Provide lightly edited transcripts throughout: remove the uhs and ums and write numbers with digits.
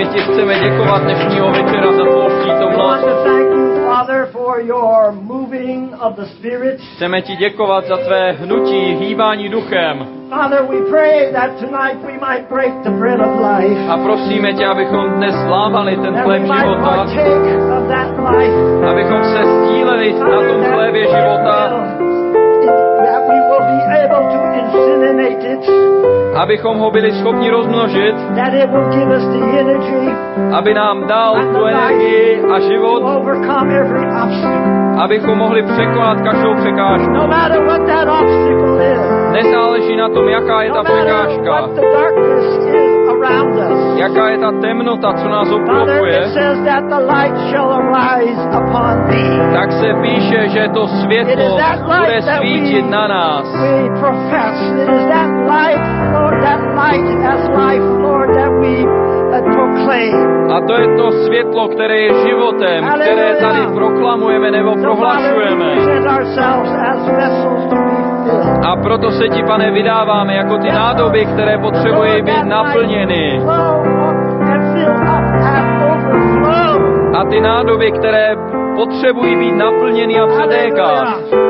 ti chceme děkovat dnešního večera za tvou přítomnost. Chceme ti děkovat za tvé hnutí, hýbání duchem. Father, we pray that tonight we might break the bread of life. A prosíme tě, abychom dnes lámali ten chléb života, abychom se sdíleli na tom chlébě života, that we will be able to inseminate it, abychom ho byli schopni rozmnožit, that it will give us the energy, aby nám dal tu energii a život, to overcome every obstacle. Abychom mohli překonat každou překážku. No matter what that obstacle is. Nezáleží na tom, jaká je ta překážka. What the darkness is around us. Jaká je ta temnota, co nás obklopuje. Tak se píše, že to světlo bude svítit na nás. A to je to světlo, které je životem, které tady proklamujeme nebo prohlašujeme. A proto se ti, Pane, vydáváme jako ty nádoby, které potřebují být naplněny. A ty nádoby, které potřebují být naplněny a přetékat.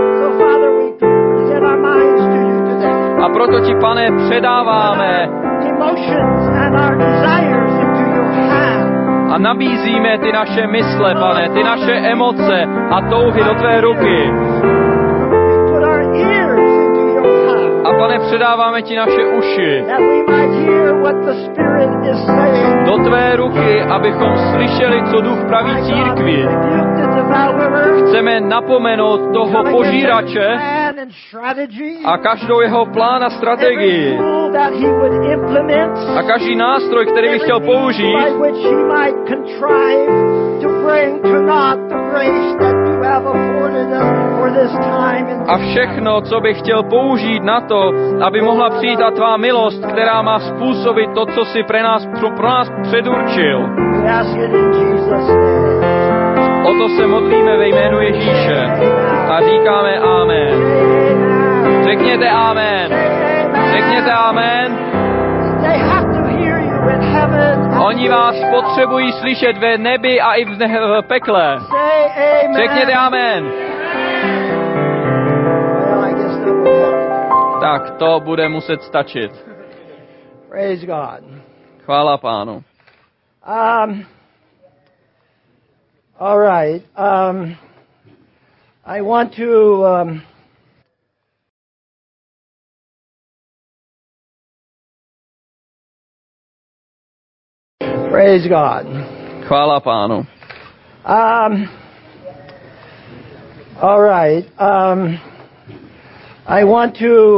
A proto ti, Pane, předáváme a nabízíme ty naše mysle, Pane, ty naše emoce a touhy do tvé ruky. A Pane, předáváme ti naše uši do tvé ruky, abychom slyšeli, co Duch praví církvi. Chceme napomenout toho požírače a každou jeho plán a strategii a každý nástroj, který by chtěl použít, a všechno, co by chtěl použít na to, aby mohla přijít ta tvá milost, která má způsobit to, co si pro nás předurčil. O to se modlíme ve jménu Ježíše a říkáme amen. Řekněte amen. Řekněte amen. Oni vás potřebují slyšet ve nebi a i v pekle. Řekněte amen. Tak to bude muset stačit. Praise God. Chvála Pánu. All right. I want to praise God. Chvála Pánu. All right. I want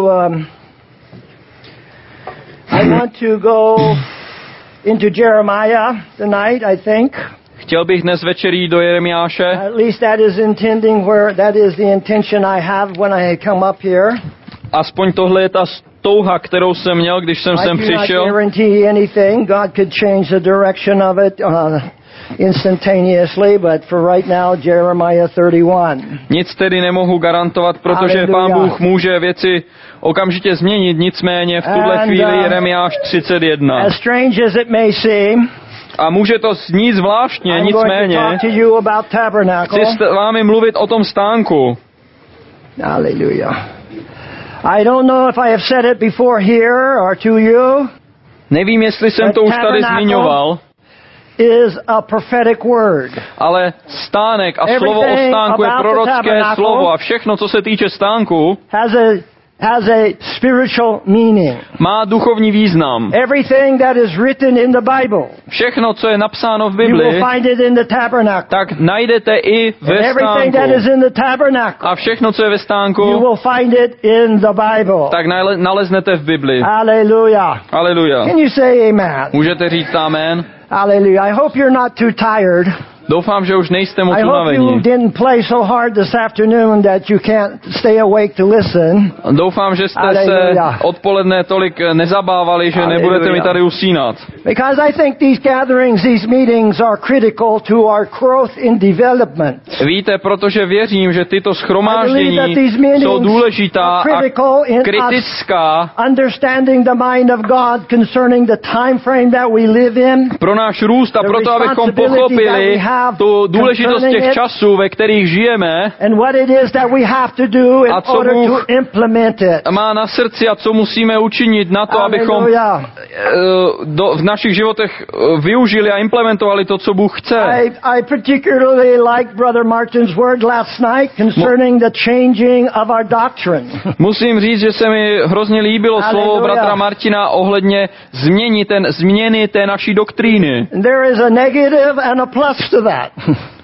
to go into Jeremiah tonight, I think. Chtěl bych dnes večer jít do Jeremiáše. At least that is the intention I have when I come up here. Aspoň tohle je ta touha, kterou jsem měl, když jsem sem přišel. I do not guarantee anything. God could change the direction of it instantaneously, but for right now, Jeremiah 31. Nic tedy nemohu garantovat, protože Pán Bůh může věci okamžitě změnit, nicméně v tuhle chvíli Jeremiáš 31. As strange as it may seem, a může to znít zvláštně, nicméně chci s vámi mluvit o tom stánku. Hallelujah. I don't know if I have said it before here or to you. Nevím, jestli jsem to už tady zmiňoval. Is a prophetic word. Ale stánek a slovo o stánku je prorocké slovo a všechno, co se týče stánku, has a spiritual meaning. Má duchovní význam. Everything that is written in the Bible. Všechno, co je napsáno v Bibli, you will find it in the tabernacle. Tak najdete i ve stánku. Everything that is in the tabernacle. A všechno, co je ve stánku, you will find it in the Bible. Tak naleznete v Bibli. Hallelujah. Hallelujah. Can you say amen? Můžete říct amen? Hallelujah. I hope you're not too tired. Doufám, že už nejste moc I hope you unavení. didn't play so hard this afternoon that you can't stay awake to listen. Doufám, že jste se Hallelujah. odpoledne tolik nezabávali, že nebudete mi Hallelujah. tady usínat. Because I think these gatherings, these meetings are critical to our growth in development. Víte, protože věřím, že tyto I schromáždění believe that these meetings jsou důležitá are a critical in us kritická understanding the mind of God concerning the time frame that we live in. pro náš růst a The proto, abychom responsibility that pochopili we have tu důležitost concerning těch it. časů, ve kterých žijeme, And what it is that we have to do in A co order Bůh to implement it. má na srdci a co musíme učinit na to, abychom Hallelujah. v našich životech využili a implementovali to, co Bůh chce. I particularly like Brother Martin's word last night concerning the changing of our doctrine. Musím říct, že se mi hrozně líbilo slovo Hallelujah. bratra Martina ohledně změny té naší doktríny. There is a negative and a plus to that.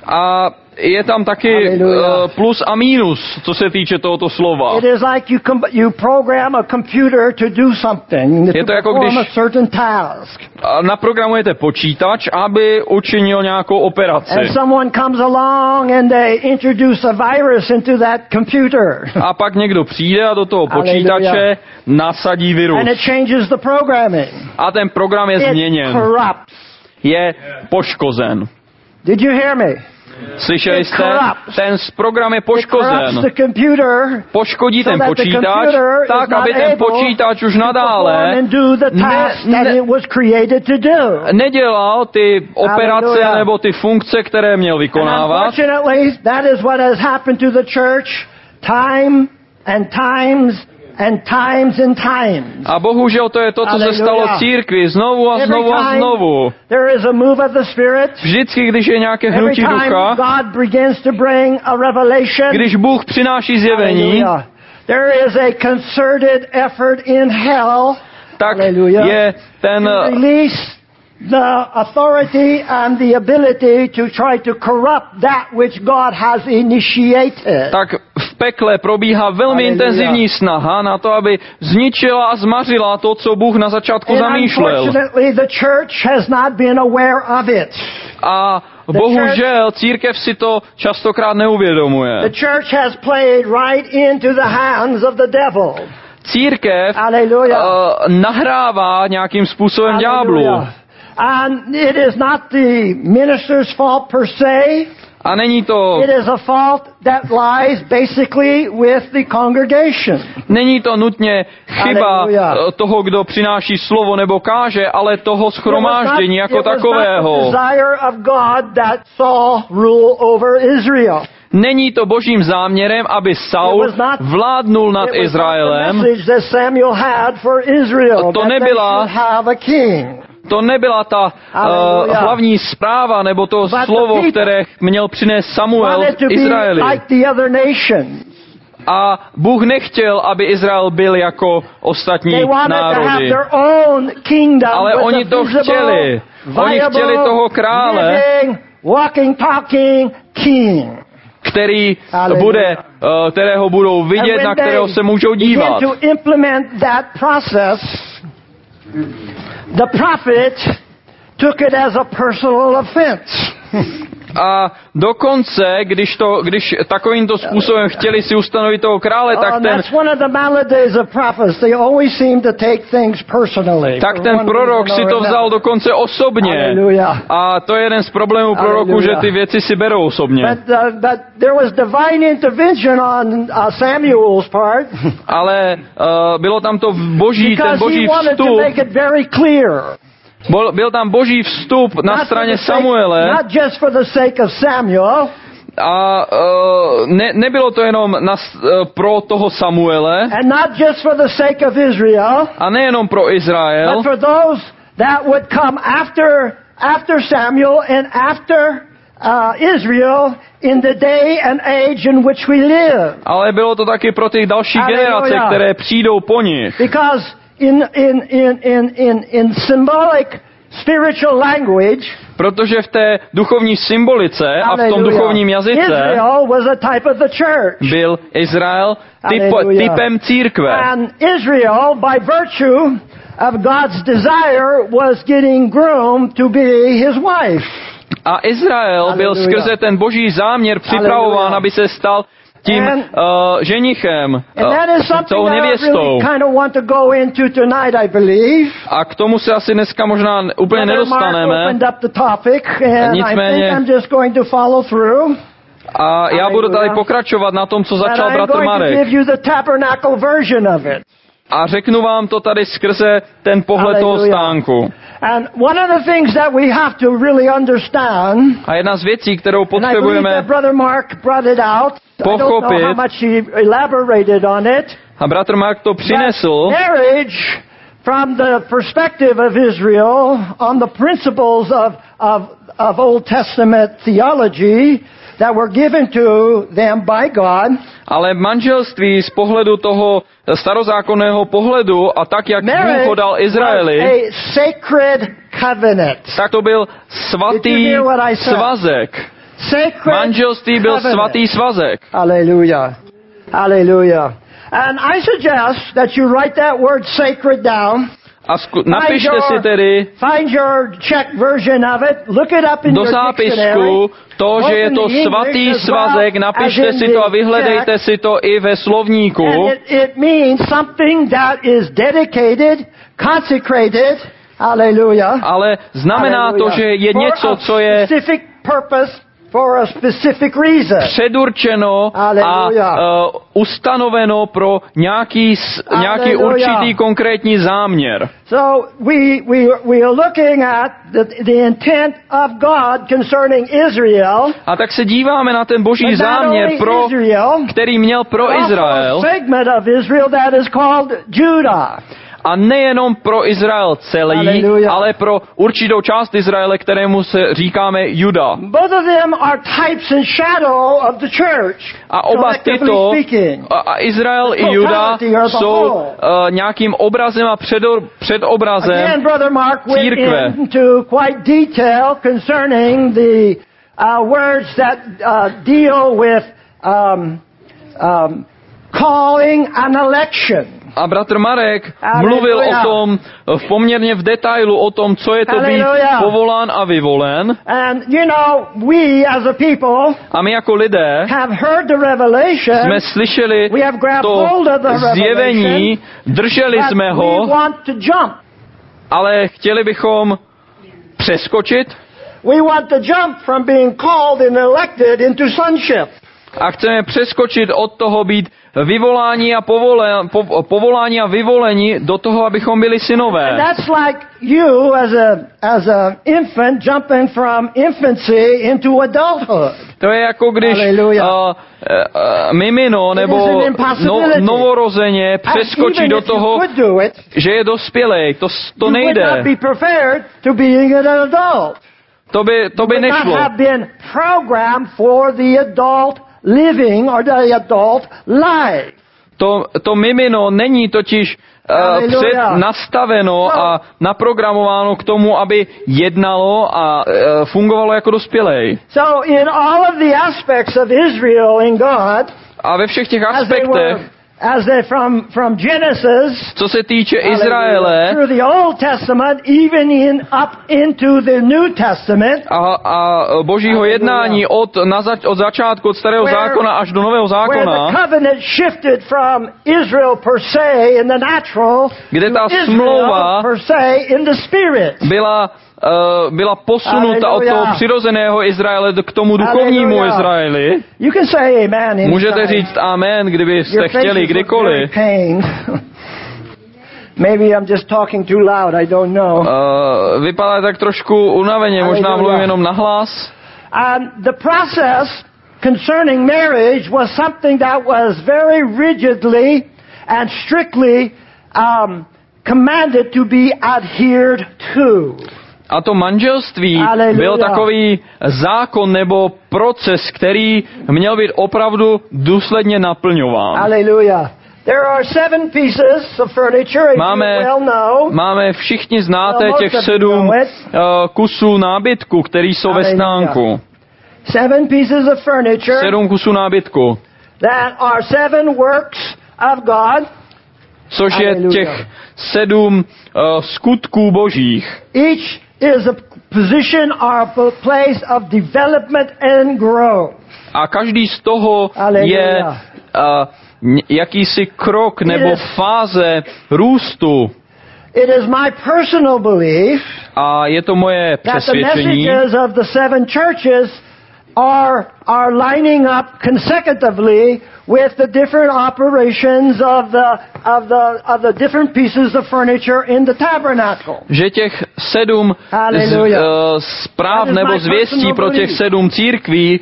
A je tam taky Hallelujah. plus a mínus, co se týče tohoto slova. It is like you program a computer to do something, Je to to jako perform když- a certain task. A naprogramujete počítač, aby učinil nějakou operaci. And someone comes along and they introduce a virus into that computer. A pak někdo přijde a do toho Hallelujah. počítače nasadí virus. And it changes the programming. A ten program je It změněn. corrupts. Je poškozen. Did you hear me? Slyšeli It jste? corrupts. Ten program je It corrupts poškozen. the computer. Poškodí So ten that the počítač computer is tak, not aby ten able počítač už to perform nadále and do the task that ne- it was created to do. nedělal ty operace Hallelujah. nebo ty funkce, které měl And vykonávat. unfortunately, that is what has happened to the church time and times and times and times. A bohužel to je to, co se Hallelujah. stalo církvi znovu a Every znovu a time znovu. there is a move of the Spirit, Vždycky, když je nějaké every hnutí time ducha, God begins to bring a revelation, když Bůh přináší zjevení, hallelujah, there is a concerted effort in hell tak Hallelujah. je ten to release the authority and the ability to try to corrupt that which God has initiated. tak v pekle probíhá velmi Hallelujah. intenzivní snaha na to, aby zničila a zmařila to, co Bůh na začátku And zamýšlel. unfortunately, the church has not been aware of it. A bohužel církev si to častokrát The neuvědomuje. church has played right into the hands of the devil. Církev Hallelujah. nahrává nějakým způsobem ďáblu. Hallelujah. And it is not the minister's fault per se. A není to, It is a fault that lies basically with the congregation. není to nutně chyba Hallelujah. toho, kdo přináší slovo nebo káže, ale toho schromáždění jako It was not takového. the desire of God that Saul rule over Israel. Není to božím záměrem, aby Saul vládnul nad It was not the Izraelem. message that Samuel had for Israel, To that they nebyla- should have a king. To nebyla ta Hallelujah. hlavní zpráva nebo to But the slovo, people které měl přinést Samuel Wanted to be Izraeli. like the other nations. A Bůh nechtěl, aby Izrael byl jako ostatní They wanted to have národy. their own kingdom. Ale with oni a to visible, chtěli. Oni viable, chtěli toho krále, living, walking, talking king. který Hallelujah. kterého budou vidět, And na when kterého they se můžou dívat. begin to implement that process, the prophet took it as a personal offense. A dokonce, když takovýmto způsobem chtěli si ustanovit toho krále, tak That's one of the maladies of prophets. They always seem to take things personally. tak for ten one prorok reason si or to vzal another. dokonce osobně. Hallelujah. A to je jeden z problémů proroků, že Hallelujah. ty věci si berou osobně. But there was divine intervention on Samuel's part Ale bylo tam to ten because boží he wanted to vstup, make it very clear. byl tam boží vstup na Not for straně the sake- Samuele Not just for the sake of Samuel, a nebylo to jenom pro toho Samuele and not just for the sake of Israel, a nejenom pro Izrael, but for those that would come after Samuel and after Israel in the day and age in which we live. ale bylo to taky pro ty další Hallelujah. generace, které přijdou po nich. Because in symbolic spiritual language, Protože v té duchovní symbolice a v tom hallelujah, duchovním jazyce Israel was a type of the church. byl Izrael Hallelujah. typem církve. And Israel, by virtue of God's desire, was getting groomed to be his wife. A Izrael byl skrze ten boží záměr připravován, aby se stal tím ženichem, tou nevěstou. A k tomu se asi dneska možná úplně nedostaneme. Nicméně a já budu tady pokračovat na tom, co začal bratr Marek. A řeknu vám to tady skrze ten pohled toho stánku. A jedna z věcí, kterou potřebujeme pochopit, a bratr Mark to přinesl, from the perspective of Israel on the principles of Old Testament theology that were given to them by God. Ale manželství z pohledu toho starozákonného pohledu a tak, jak Bůh ho dal Izraeli, a sacred covenant. Tak to byl svatý svazek. Manželství byl svatý svazek. Hallelujah. Hallelujah. And I suggest that you write that word sacred down. A napište si tedy find your Czech version of it, look it up in do your zápisku to, že je to svatý svazek, napište si to a vyhledejte si to i ve slovníku. It means something that is dedicated, consecrated, hallelujah. Ale znamená to, že je něco, co je specific purpose for a specific reason. Předurčeno a ustanoveno pro nějaký určitý konkrétní záměr. So we are looking at the intent of God concerning Israel. A tak se díváme na ten boží záměr, který měl pro Izrael. Segment of Israel that is called Judah. A nejenom pro Izrael celý, ale pro určitou část Izraele, kterému se říkáme Juda. Both of them are types and shadow of the church. A oba tyto, a Izrael i Juda, jsou nějakým obrazem a předobrazem Again, Brother Mark církve. went into quite detail concerning the words that deal with calling and election. A bratr Marek mluvil o tom poměrně v detailu o tom, co je to být povolán a vyvolen. And you know, we as a people a my jako lidé have heard the revelation, jsme slyšeli to zjevení, drželi jsme ho, ale chtěli bychom přeskočit. We want to jump from being called and elected into sonship. A chceme přeskočit od toho být vyvolání a povolání a vyvolení do toho, abychom byli synové. And that's like you as a infant jumping from infancy into adulthood. To je jako když mimino nebo novorozeně přeskočí do toho, že je dospělej. To nejde. To by nešlo. Living or the adult life. To mimino není totiž přednastaveno a naprogramováno k tomu, aby jednalo a fungovalo jako dospělej. So in all of the aspects of Israel in God, a ve všech těch aspektech, as they from Genesis, co se týče Izraele, through the Old Testament, even up into the New Testament, a božího jednání od začátku, od starého zákona až do nového zákona, where the covenant shifted from Israel per se in the natural, kde ta smlouva per se in the spirit, byla posunuta od toho přirozeného Izraele k tomu duchovnímu Izraeli. Můžete říct amen, kdybyste chtěli kdykoliv. Maybe I'm just talking too loud, I don't know. Vypadá tak trošku unaveně, možná mluvím jenom nahlas. The process concerning marriage was something that was very rigidly and strictly commanded to be adhered to. A to manželství byl takový zákon nebo proces, který měl být opravdu důsledně naplňován. Hallelujah. There are 7 pieces of furniture, as you well know. Máme všichni znáte těch 7 kusů nábytku, který jsou ve stánku. 7 pieces of furniture. 7 kusů nábytku. That are 7 works of God. Což je těch 7 skutků božích. is a position or a place of development and growth. A každý z toho je jakýsi krok nebo fáze růstu. It is my personal belief a je to moje přesvědčení, that the messages of the seven churches are lining up consecutively with the different operations of the different pieces of furniture in the tabernacle. Že těch 7 zpráv nebo zvěstí pro těch 7 církví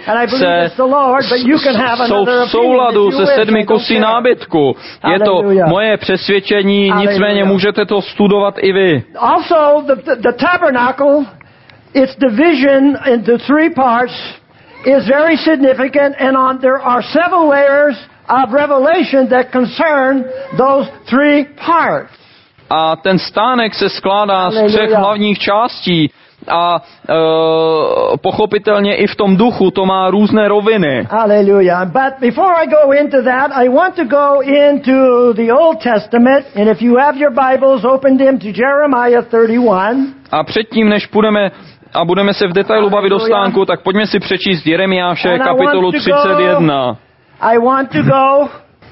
jsou v souladu se 7 kusy nábytku. Je to moje přesvědčení, nicméně můžete to studovat i vy. Also the tabernacle, its division into 3 parts is very significant, and there are several layers of revelation that concern those 3 parts. A ten stánek se skládá z 3 hlavních částí a pochopitelně i v tom duchu to má různé roviny. Hallelujah. But before I go into that, I want to go into the Old Testament, and if you have your Bibles, open them to Jeremiah 31. A předtím, než půjdeme a budeme se v detailu bavit o stánku, tak pojďme si přečíst Jeremiáše kapitolu 31. I want to go,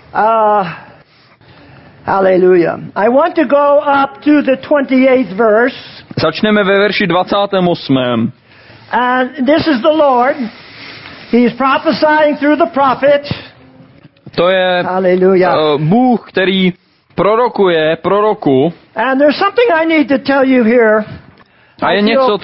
hallelujah. I want to go up to the 28th verse. Začneme ve verši 28. And this is the Lord. He's prophesying through the prophet. To je Bůh, který prorokuje proroku. And there's something I need to tell you here. A je něco,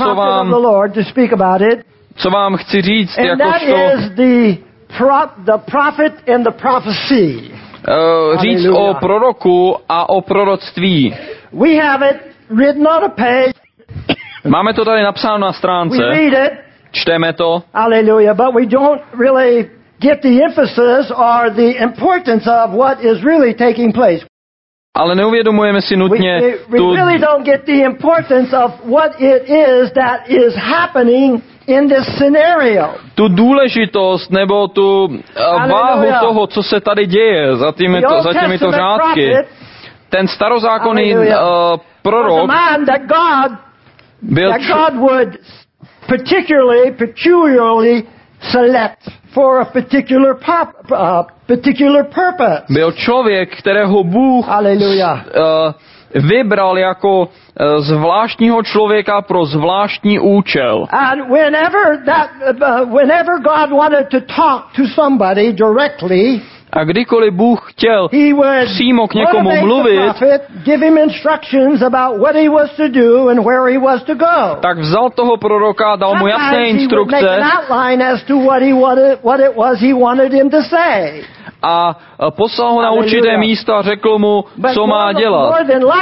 co vám chci říct, jakožto the prophet and the prophecy. Říct o proroku a o proroctví. We have it written on a page. Máme to tady napsáno na stránce. We read it. Čteme to. Hallelujah, but we don't really get the emphasis or the importance of what is really taking place. Ale neuvědomujeme si nutně we really don't get the importance of what it is that is happening in this scenario. Tu důležitost nebo tu váhu toho, co se tady děje za těmito řádky. Ten starozákonný prorok byl God would peculiarly select for a particular purpose. Byl člověk, kterého Bůh vybral jako zvláštního člověka pro zvláštní účel. And whenever God wanted to talk to somebody directly, a kdykoliv Bůh chtěl přímo k někomu mluvit, tak vzal toho proroka a dal mu jasné instrukce a poslal ho na určité místo a řekl mu, co má dělat.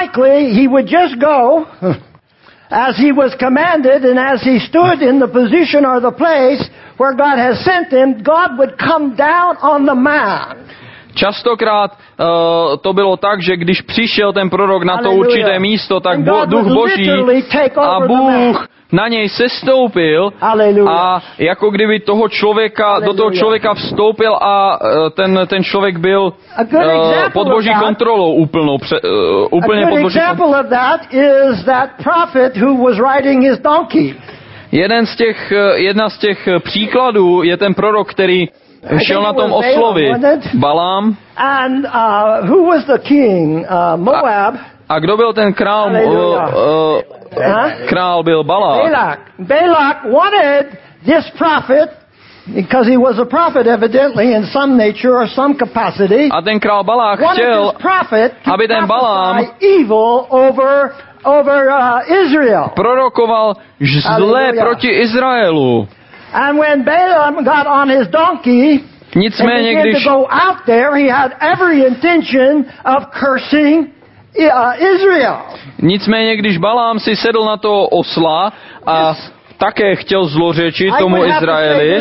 As he was commanded and as he stood in the position or the place where God has sent him, God would come down on the man. Častokrát to bylo tak, že když přišel ten prorok na to určité místo, tak duch Boží a Bůh na něj sestoupil a jako kdyby toho člověka, do toho člověka vstoupil a ten člověk byl pod Boží kontrolou úplně pod Boží kontrolou. Jedna z těch příkladů je ten prorok, který šel na tom oslovi. Balám. And who was the king? Moab. A kdo byl ten král? Král byl Balák. Balak wanted this prophet, because he was a prophet evidently in some nature or some capacity. A ten král Balák chtěl, aby ten Balám evil over Israel. Prorokoval zlé proti Izraelu. And when Balaam got on his donkey, nicméně, když to go out there, he had every intention of cursing Israel. Nicméně, když Balám si sedl na toho osla a také chtěl zlořečit tomu Izraeli.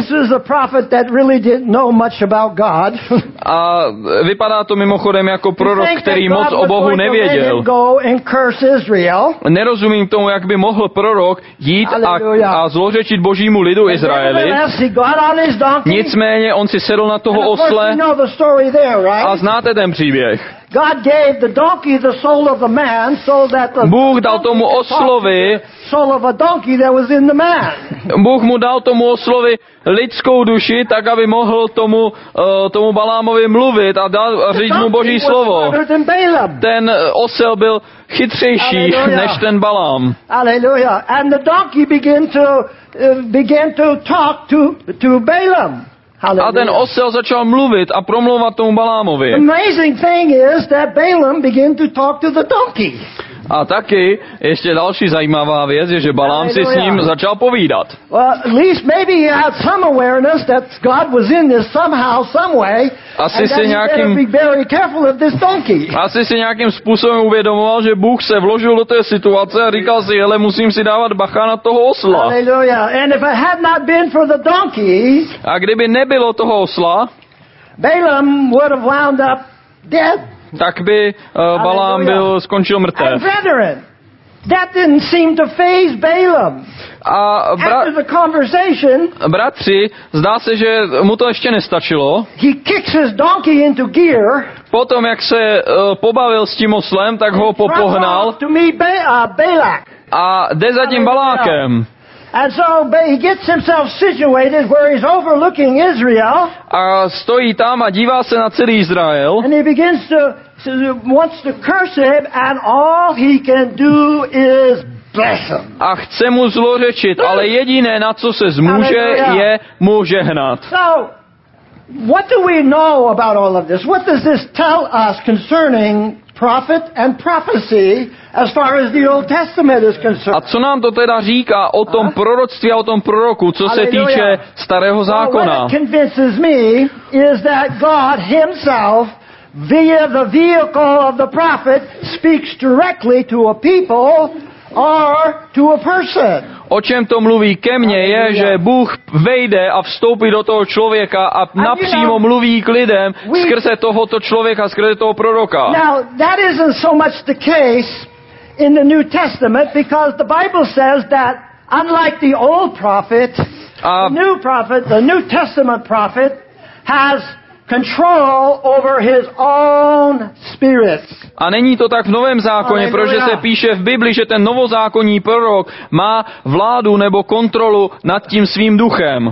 A vypadá to mimochodem jako prorok, který moc o Bohu nevěděl. Nerozumím tomu, jak by mohl prorok jít a zlořečit Božímu lidu Izraeli. Nicméně on si sedl na toho osle a znáte ten příběh. God gave the donkey the soul of the man, so that the Bůh dal tomu oslovi, soul of a donkey that was in the man. Bůh mu dal tomu oslovi lidskou duši, tak aby mohl tomu Balámovi mluvit a říct mu Boží slovo. Ten osel byl chytřejší než ten Balám. Hallelujah. And the donkey began to talk to Balaam. A ten osel začal mluvit a promlouvat tomu Balámovi. The amazing thing is that Balaam began to talk to the donkey. A taky ještě další zajímavá věc je, že Balám si s ním začal povídat. Well, at least maybe he had some awareness that God was in this somehow, some way, Asi si nějakým způsobem uvědomoval, že Bůh se vložil do té situace a říkal si, hele, musím si dávat bacha na toho osla. Hallelujah. And if it had not been for the donkey, a kdyby nebylo toho osla, Balaam would have wound up dead. Tak by Balám skončil mrtev. That didn't seem to faze Balaam. A after the conversation, bratři, zdá se, že mu to ještě nestačilo. He kicks his donkey into gear. Potom, jak se pobavil s tím oslem, tak ho popohnal a jde za tím Balákem. And so he gets himself situated where he's overlooking Israel. A stojí tam a dívá se na celý Izrael. And he begins wants to curse him, and all he can do is bless him. A chce mu zlořečit, ale jediné, na co se zmůže, je mu žehnat. So, what do we know about all of this? What does this tell us concerning prophet and prophecy as far as the Old Testament is concerned? A co nám to teda říká o tom proroctví a o tom proroku, co se týče Starého zákona? What it convinces me is that God himself, via the vehicle of the prophet, speaks directly to a people or to a person. O čem to mluví ke mně je, že Bůh vejde a vstoupí do toho člověka a napřímo mluví k lidem skrze tohoto člověka, skrze toho proroka. Now, that isn't so much the case in the New Testament, because the Bible says that unlike the old prophet, the New Testament prophet has control over his own spirit. A není to tak v Novém zákoně, protože se píše v Bibli, že ten novozákonní prorok má vládu nebo kontrolu nad tím svým duchem.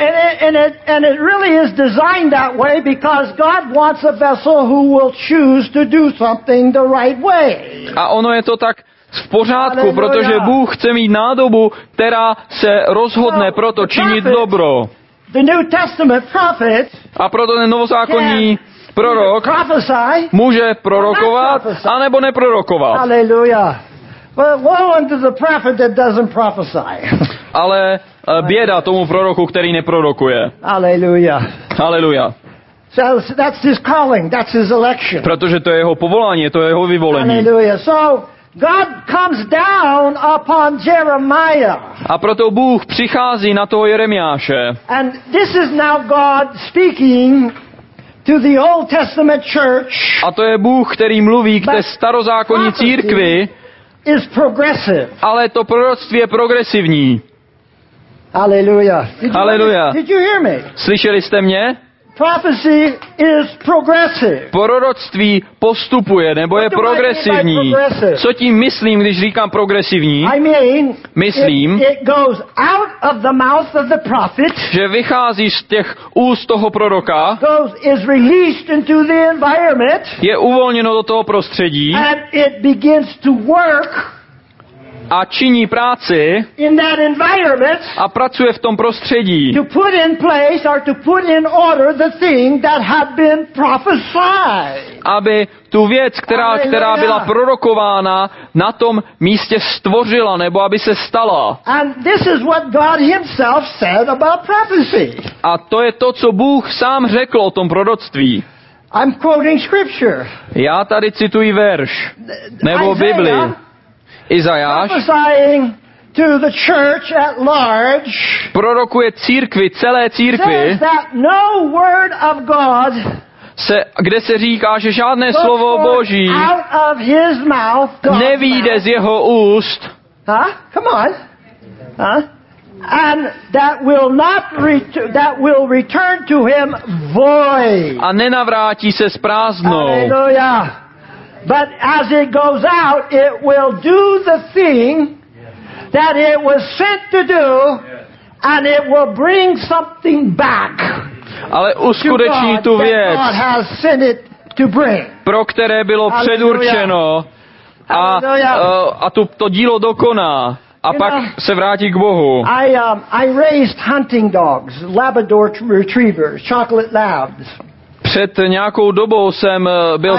And it really is designed that way because God wants a vessel who will choose to do something the right way. A ono je to tak v pořádku, protože Bůh chce mít nádobu, která se rozhodne pro to činit dobro. The New Testament prophet, a proto ten novozákonní prorok může prorokovat, anebo neprorokovat. Hallelujah. Well, woe unto the prophet that doesn't prophesy. Ale běda tomu proroku, který neprorokuje. Hallelujah. Hallelujah. So that's his calling, that's his election. Protože to je jeho povolání, to je jeho vyvolení. Hallelujah. So God comes down upon Jeremiah. A proto Bůh přichází na toho Jeremiáše. And this is now God speaking to the Old Testament church. A to je Bůh, který mluví k té starozákonní církvi. Is progressive. Ale to proroctví je progresivní. Hallelujah. Hallelujah. Did you hear me? Slyšeli jste mě? Prophecy is progressive. Proroctví postupuje, nebo je progresivní. Co tím myslím, když říkám progresivní? Myslím, it goes out of the mouth of the prophet, že vychází z těch úst toho proroka, is released into the environment, je uvolněno do toho prostředí, and it begins to work a činí práci in that environment a pracuje v tom prostředí, to put in place or to put in order the thing that had been prophesied. Aby tu věc, která byla prorokována, na tom místě stvořila, nebo aby se stala. And this is what God himself said about prophecy. A to je to, co Bůh sám řekl o tom proroctví. I'm quoting scripture. Já tady cituji verš, nebo Bibli. Izajáš to the church at large, prorokuje církvi, celé církvi, no word of God kde se říká, že žádné slovo Boží nevyjde z jeho úst. Come on. And that will return to him void. A nenavrátí se s prázdnou. Hallelujah. But as it goes out, it will do the thing that it was sent to do, and it will bring something back. Ale uskuteční tu věc, pro které bylo předurčeno, a to dílo dokoná. A pak se vrátí k Bohu. I raised hunting dogs, Labrador retrievers, chocolate labs. Před nějakou dobou jsem byl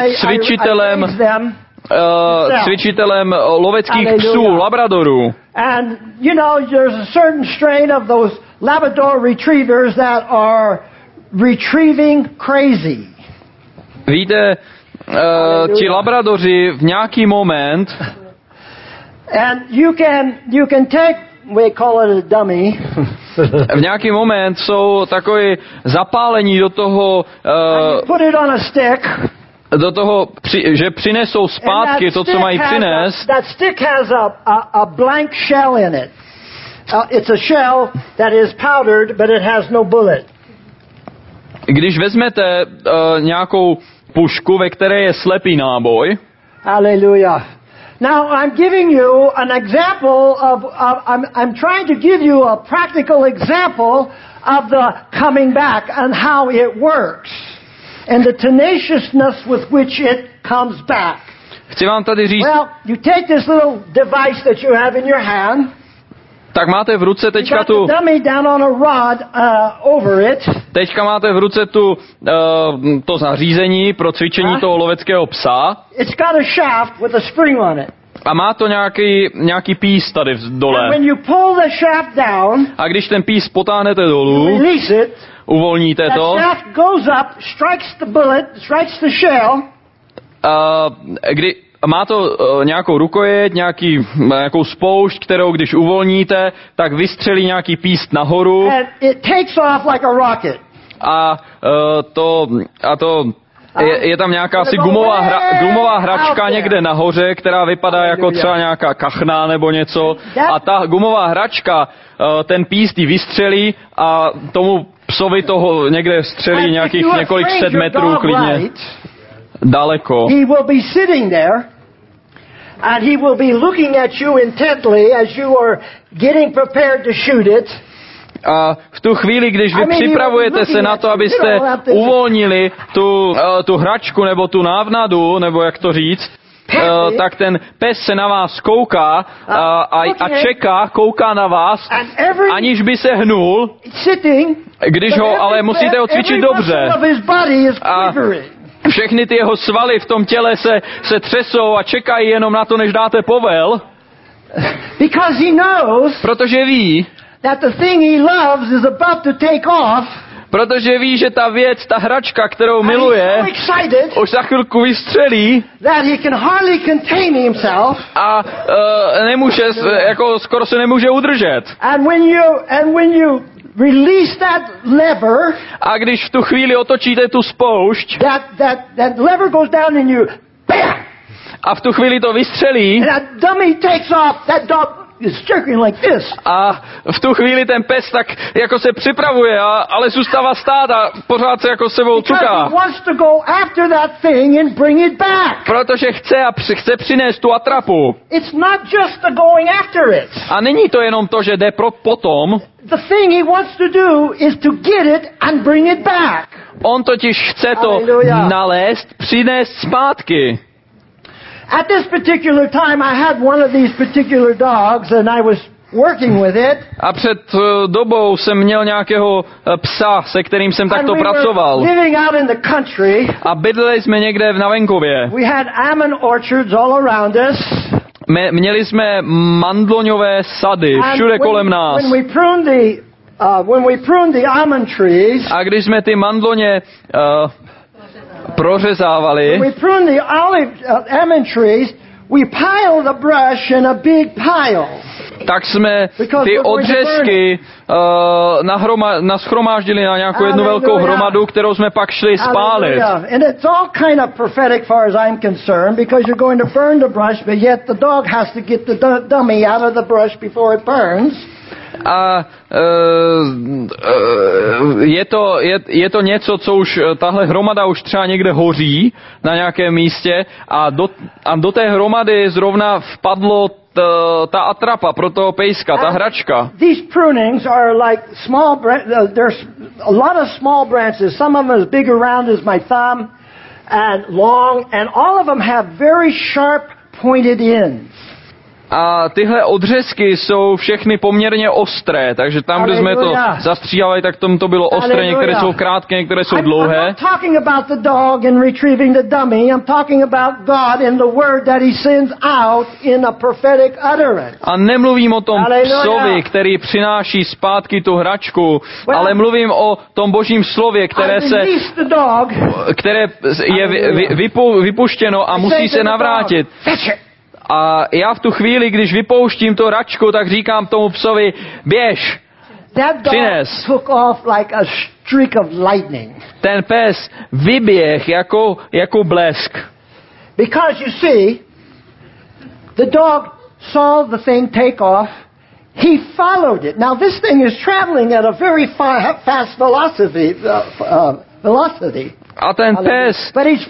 cvičitelem loveckých psů, labradorů. And you know, there's a certain strain of those Labrador retrievers that are retrieving crazy. Víte, ti labradoři v nějaký moment and you can take, we call it a dummy. V nějaký moment jsou takový zapálení do toho put it on a stick. Do toho, že přinesou zpátky to, co mají přinést. That stick has a blank shell in it. It's a shell that is powdered, but it has no bullet. Když vezmete nějakou pušku, ve které je slepý náboj. Hallelujah. Now I'm giving you an example I'm trying to give you a practical example of the coming back and how it works and the tenaciousness with which it comes back. Chci vám tady říct. Well, you take this little device that you have in your hand. Tak máte v ruce teďka tu. Teďka máte v ruce to zařízení pro cvičení toho loveckého psa. It's got a shaft with a spring on it. A má to nějaký pís tady dole. And when you pull the shaft down, a když ten pís potáhnete dolů, release it, uvolníte to. The shaft goes up, strikes the bullet, strikes the shell. Má to nějakou rukojeť, nějakou spoušť, kterou když uvolníte, tak vystřelí nějaký píst nahoru. And it takes off like a rocket. A je tam nějaká asi gumová hračka někde nahoře, která vypadá jako třeba nějaká kachna nebo něco. A ta gumová hračka ten píst ji vystřelí a tomu psovi toho někde střelí nějakých několik set metrů klidně daleko. He will be sitting there and he will be looking at you intently as you are getting prepared to shoot it. A v tu chvíli, když vy připravujete se na to, abyste uvolnili tu hračku nebo tu návnadu, nebo jak to říct, tak ten pes se na vás kouká a kouká na vás, aniž by se hnul, když ale musíte ho cvičit dobře. A všechny ty jeho svaly v tom těle se třesou a čekají jenom na to, než dáte povel. Protože ví, that the thing he loves is about to take off. Protože ví, že ta věc, ta hračka, kterou miluje, už za chvilku vystřelí. That he can hardly contain himself. A skoro se nemůže udržet. And when you release that lever, a když v tu chvíli otočíte tu spoušť, that lever goes down and you bam! A v tu chvíli to vystřelí. And that dummy takes off. That dog is jerking like this. A v tu chvíli ten pes tak jako se připravuje, ale zůstává stát a pořád se jako sebou cuká. Protože chce přinést tu atrapu. It's not just the going after it. A není to jenom to, že jde potom. The thing he wants to do is to get it and bring it back. On totiž chce to nalézt, přinést zpátky. At this particular time, I had one of these particular dogs, and I was working with it. A před dobou jsem měl nějakého psa, se kterým jsem takto pracoval. Living out in the country. A bydleli jsme někde na venkově. We had almond orchards all around us. Měli jsme mandloňové sady všude kolem nás. When we pruned the almond trees. A když jsme ty mandloně prořezávali. We pruned the almond trees. We piled the brush in a big pile. Tak jsme ty odřezky nashromáždili na nějakou jednu velkou hromadu, kterou jsme pak šli spálit. And it's all kind of prophetic far as I'm concerned, because you're going to burn the brush, but yet the dog has to get the dummy out of the brush before it burns. A je to něco, co už tahle hromada už třeba někde hoří na nějakém místě a do té hromady zrovna vpadlo ta atrapa pro toho pejska, ta hračka. These prunings are like small there's a lot of small branches. Some of them as big around as my thumb and long, and all of them have very sharp pointed ends. A tyhle odřezky jsou všechny poměrně ostré, takže tam, kde jsme to zastříhali, tak tomu to bylo ostré, některé jsou krátké, některé jsou dlouhé. I'm not talking about the dog and retrieving the dummy. I'm talking about God and the word that he sends out in a prophetic utterance. A nemluvím o tom psovi, který přináší zpátky tu hračku, ale mluvím o tom božím slově, které je vypuštěno a musí se navrátit. A já v tu chvíli, když vypouštím tu hračku, tak říkám tomu psovi, běž, přines. Ten pes vyběh jako blesk. Because you see, the dog saw the thing take off, he followed it. Now this thing is traveling at a very fast velocity. A ten pes,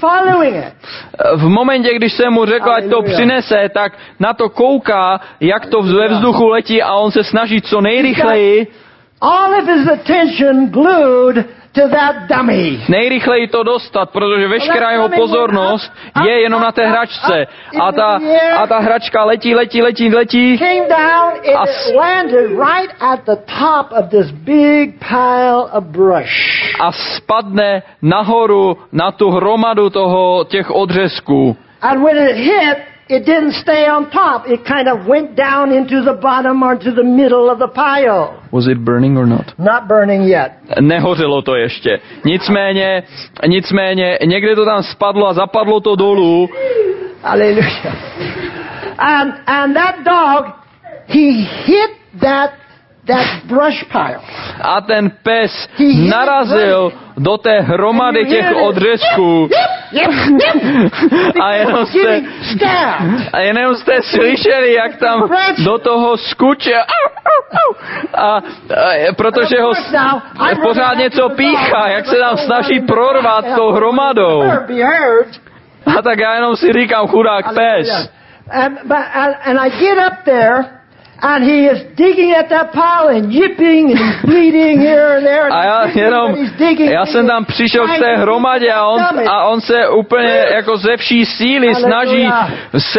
v momentě, když jsem mu řekl, ať to přinese, tak na to kouká, jak to ve vzduchu letí a on se snaží co nejrychleji nejrychleji to dostat, protože veškerá jeho pozornost je jenom na té hračce. A ta hračka letí a spadne nahoru na tu hromadu těch odřezků. It didn't stay on top. It kind of went down into the bottom or to the middle of the pile. Was it burning or not? Not burning yet. Nehořelo to ještě. Nicméně někde to tam spadlo a zapadlo to dolů. Hallelujah. And that dog, he hit that brush pile. A ten pes narazil do té hromady těch odřezků. A jenom jste slyšeli, jak tam do toho skuče. Protože ho pořád něco píchá, jak se tam snaží prorvat tou hromadou. A tak já jenom si říkám, chudák pes. And I get up there, and he is digging at that pile and yipping and he's bleeding here and there. A já jsem tam přišel k té hromadě a on se úplně jako ze vší síly snaží se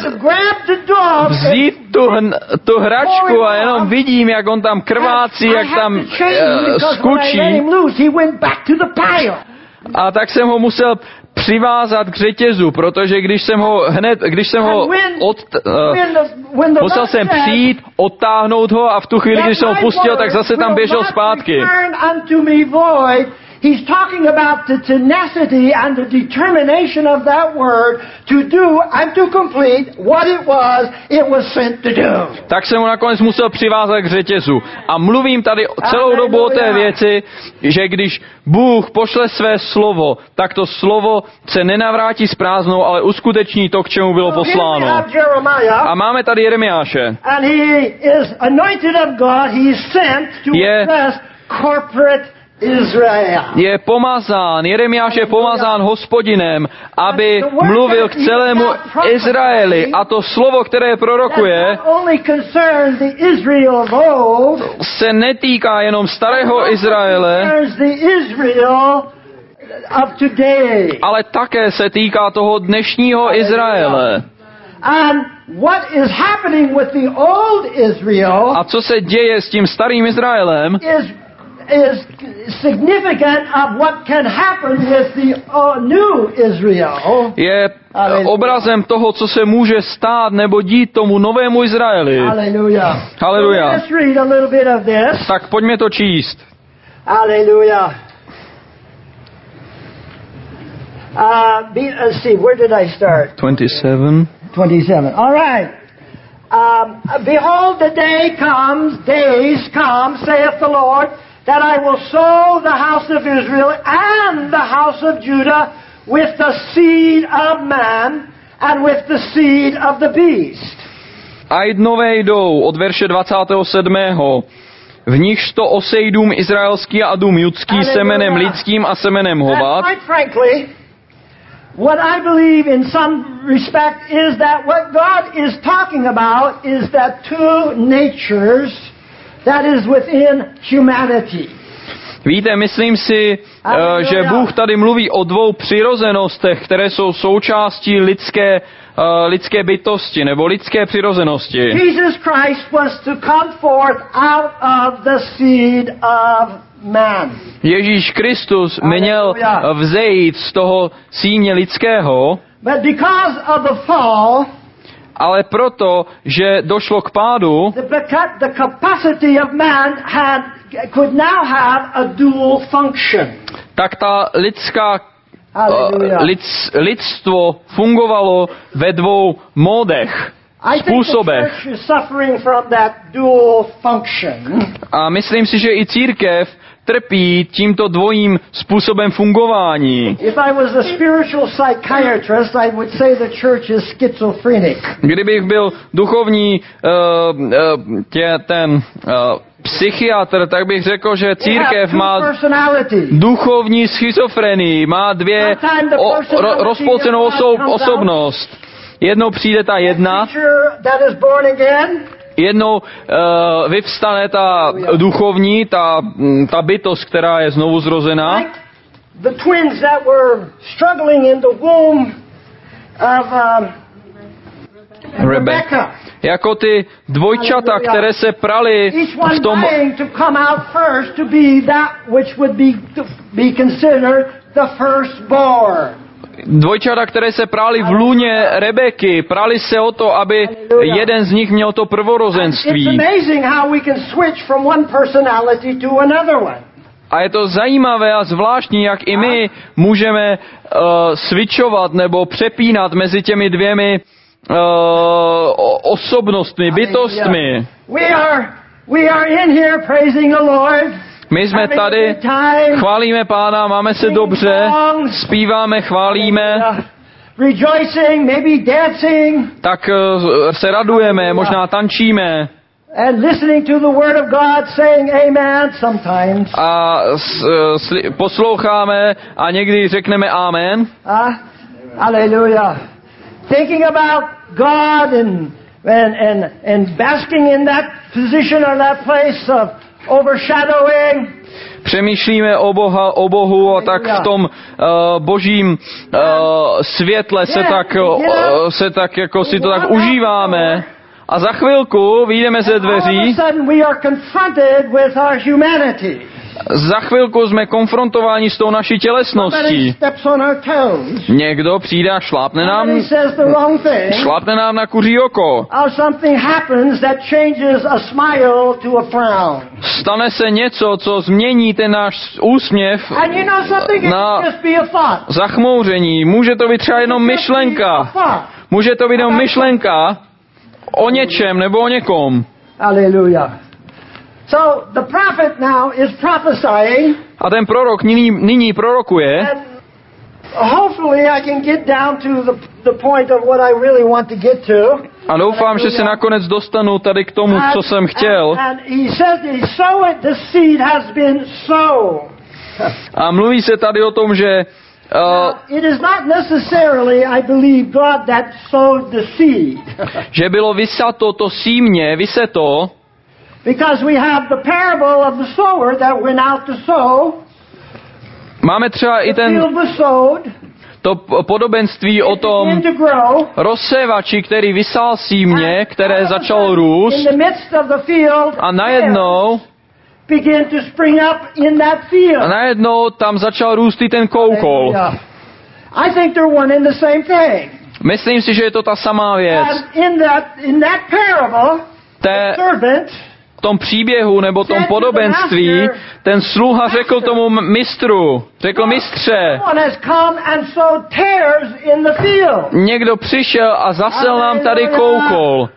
vzít tu hračku a jenom vidím, jak on tam krvácí, jak tam skučí. A tak jsem ho musel přivázat k řetězu, protože musel jsem přijít, odtáhnout ho a v tu chvíli, když jsem ho pustil, tak zase tam běžel zpátky. He's talking about the tenacity and the determination of that word to do and to complete what it was sent to do. Tak jsem ho nakonec musel přivázat k řetězu. A mluvím tady celou dobu o té věci, že když Bůh pošle své slovo, tak to slovo se nenavrátí s prázdnou, ale uskuteční to, k čemu bylo posláno. A máme tady Jeremiáše. And he is anointed of God, he is sent to address corporate Israel. Je pomazán, Jeremiáš je pomazán Hospodinem, aby mluvil k celému Izraeli. A to slovo, které prorokuje, se netýká jenom starého Izraele, ale také se týká toho dnešního Izraele. A co se děje s tím starým Izraelem, is significant of what can happen with the new Israel. Je obrazem toho, co se může stát nebo dít tomu novému Izraeli. Hallelujah. Hallelujah. Let's read a little bit of this. Tak pojďme to číst. Hallelujah. Let's see, where did I start? 27. All right. Behold, the days come, saith the Lord, that I will sow the house of Israel and the house of Judah with the seed of man and with the seed of the beast. Ajd nové jdou od verše 27. V nichž to osej dům izraelský a dům judský semenem lidským a semenem hovat. What I believe in some respect is that what God is talking about is that two natures that is within humanity. Víte, myslím si, že Bůh tady mluví o dvou přirozenostech, které jsou součástí lidské bytosti nebo lidské přirozenosti. Jesus Christ was to come forth out of the seed of man. Ježíš Kristus měl vzejít z toho síně lidského, but because of the fall, ale proto, že došlo k pádu, the capacity of man could now have a dual function. Tak ta lidstvo fungovalo ve dvou módech, způsobech. A myslím si, že i církev trpí tímto dvojím způsobem fungování. Kdybych byl duchovní psychiatr, tak bych řekl, že církev má duchovní schizofrenii, má dvě rozpolcenou osobnost. Jednou přijde ta jedna, jednou vyvstane ta duchovní, ta bytost, která je znovu zrozená. Rebecca. Jako ty dvojčata, které se praly v tom dvojčata, které se prály v lůně Rebeky, prály se o to, aby jeden z nich měl to prvorozenství. A je to zajímavé a zvláštní, jak i my můžeme switchovat nebo přepínat mezi těmi dvěmi osobnostmi, bytostmi. My jsme tady, chválíme Pána, máme se dobře, zpíváme, chválíme, tak se radujeme, možná tančíme. A posloucháme a někdy řekneme amen. Hallelujah. Thinking about God and basking in that position or that place of overshadowing. Přemýšlíme o Bohu a tak v tom božím světle se tak jako si to tak užíváme. A za chvilku vyjdeme ze dveří. Za chvilku jsme konfrontováni s tou naší tělesností. Někdo přijde a šlápne nám na kuří oko. Stane se něco, co změní ten náš úsměv na zachmouření. Může to být třeba jenom myšlenka. Může to být jenom myšlenka o něčem nebo o někom. Hallelujah. So the prophet now is prophesying. A ten prorok nyní prorokuje. Hopefully I can get down to the point of what I really want to get to. A doufám, že se nakonec dostanu tady k tomu, co jsem chtěl. And he says the seed has been sown. A mluví se tady o tom, že it is not necessarily, I believe, God that sowed the seed. Že bylo vysato to símě, vyseto. Because we have the parable of the sower that went out to sow. Máme třeba i to podobenství o tom rozsévači, který vysál símě, které začalo růst a najednou tam začal růst i ten koukol. Myslím si, že je to ta samá věc. V tom příběhu nebo tom podobenství ten sluha řekl tomu mistru, mistře, někdo přišel a zasel nám tady koukol.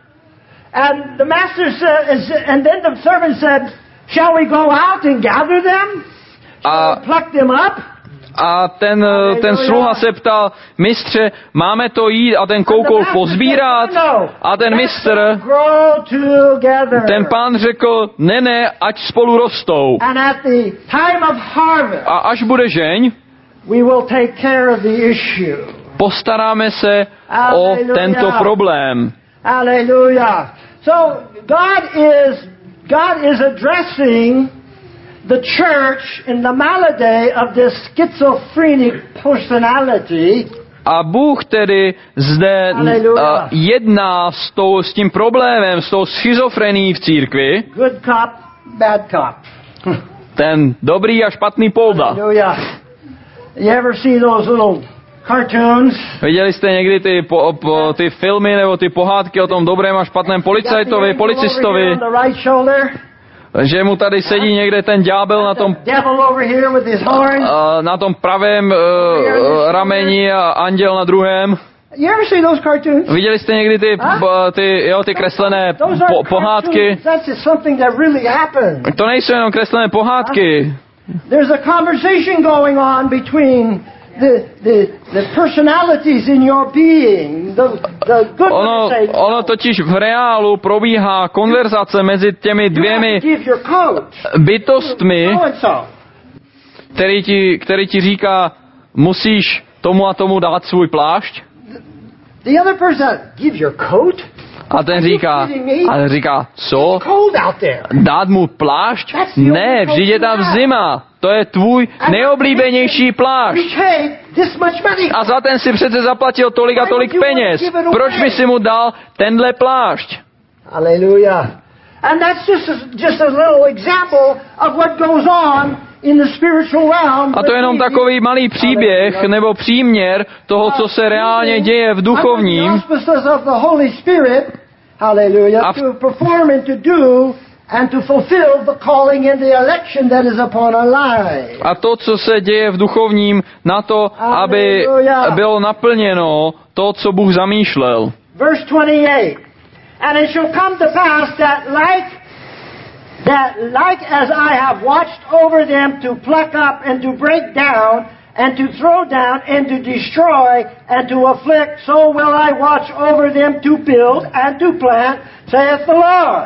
A ten sluha se ptal, mistře, máme to jít? A ten koukol pozbírat. A ten mistr, ten pán řekl, ne, ať spolu rostou. A až bude žeň, postaráme se o tento problém. Hallelujah. So God is addressing the church in the malady of this schizophrenic personality. A Bůh tedy zde jedná s tím problémem, s tou schizofrenií v církvi. Good cop, bad cop. Ten dobrý a špatný polda. Hallelujah. You ever see those little cartoons? Viděli jste někdy ty filmy nebo ty pohádky o tom dobrém a špatném policistovi? Že mu tady sedí někde ten ďábel na tom pravém rameni a anděl na druhém. Viděli jste někdy ty kreslené pohádky? To nejsou jenom kreslené pohádky. There's a conversation going on between the personalities in your being, the good ono totiž v reálu probíhá konverzace mezi těmi dvěmi bytostmi, který ti říká, musíš tomu a tomu dát svůj plášť. The other person, give your coat. A ten říká, co? Dát mu plášť? Ne, vždyť je tam zima. To je tvůj nejoblíbenější plášť. A za ten si přece zaplatil tolik a tolik peněz. Proč by si mu dal tenhle plášť? Hallelujah. And that's just a little example of what goes on in the spiritual realm. A to je jenom takový malý příběh nebo příměr toho, co se reálně děje v duchovním. Hallelujah. To perform and to do and to fulfill the calling and the election that is upon our lives. A to, co se děje v duchovním, na to, aby bylo naplněno to, co Bůh zamýšlel. Verse 28. And it shall come to pass that like as I have watched over them to pluck up and to break down and to throw down and to destroy and to afflict, so will I watch over them to build and to plant, saith the Lord.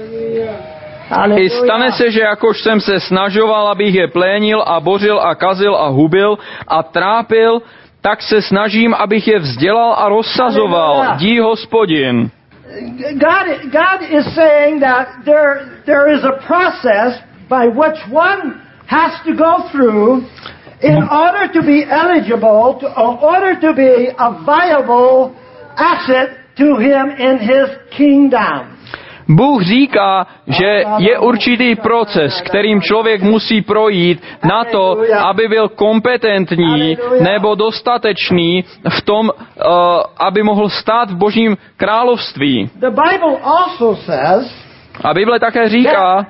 I stane se, že jakož jsem se snažoval, abych je plénil a bořil a kazil a hubil a trápil, tak se snažím, abych je vzdělal a rozsazoval, dí Hospodin. God is saying that there is a process by which one has to go through in order to be eligible, in order to be a viable asset to him in his kingdom. Bůh říká, že je určitý proces, kterým člověk musí projít na to, aby byl kompetentní nebo dostatečný v tom, aby mohl stát v Božím království. A Bible také říká,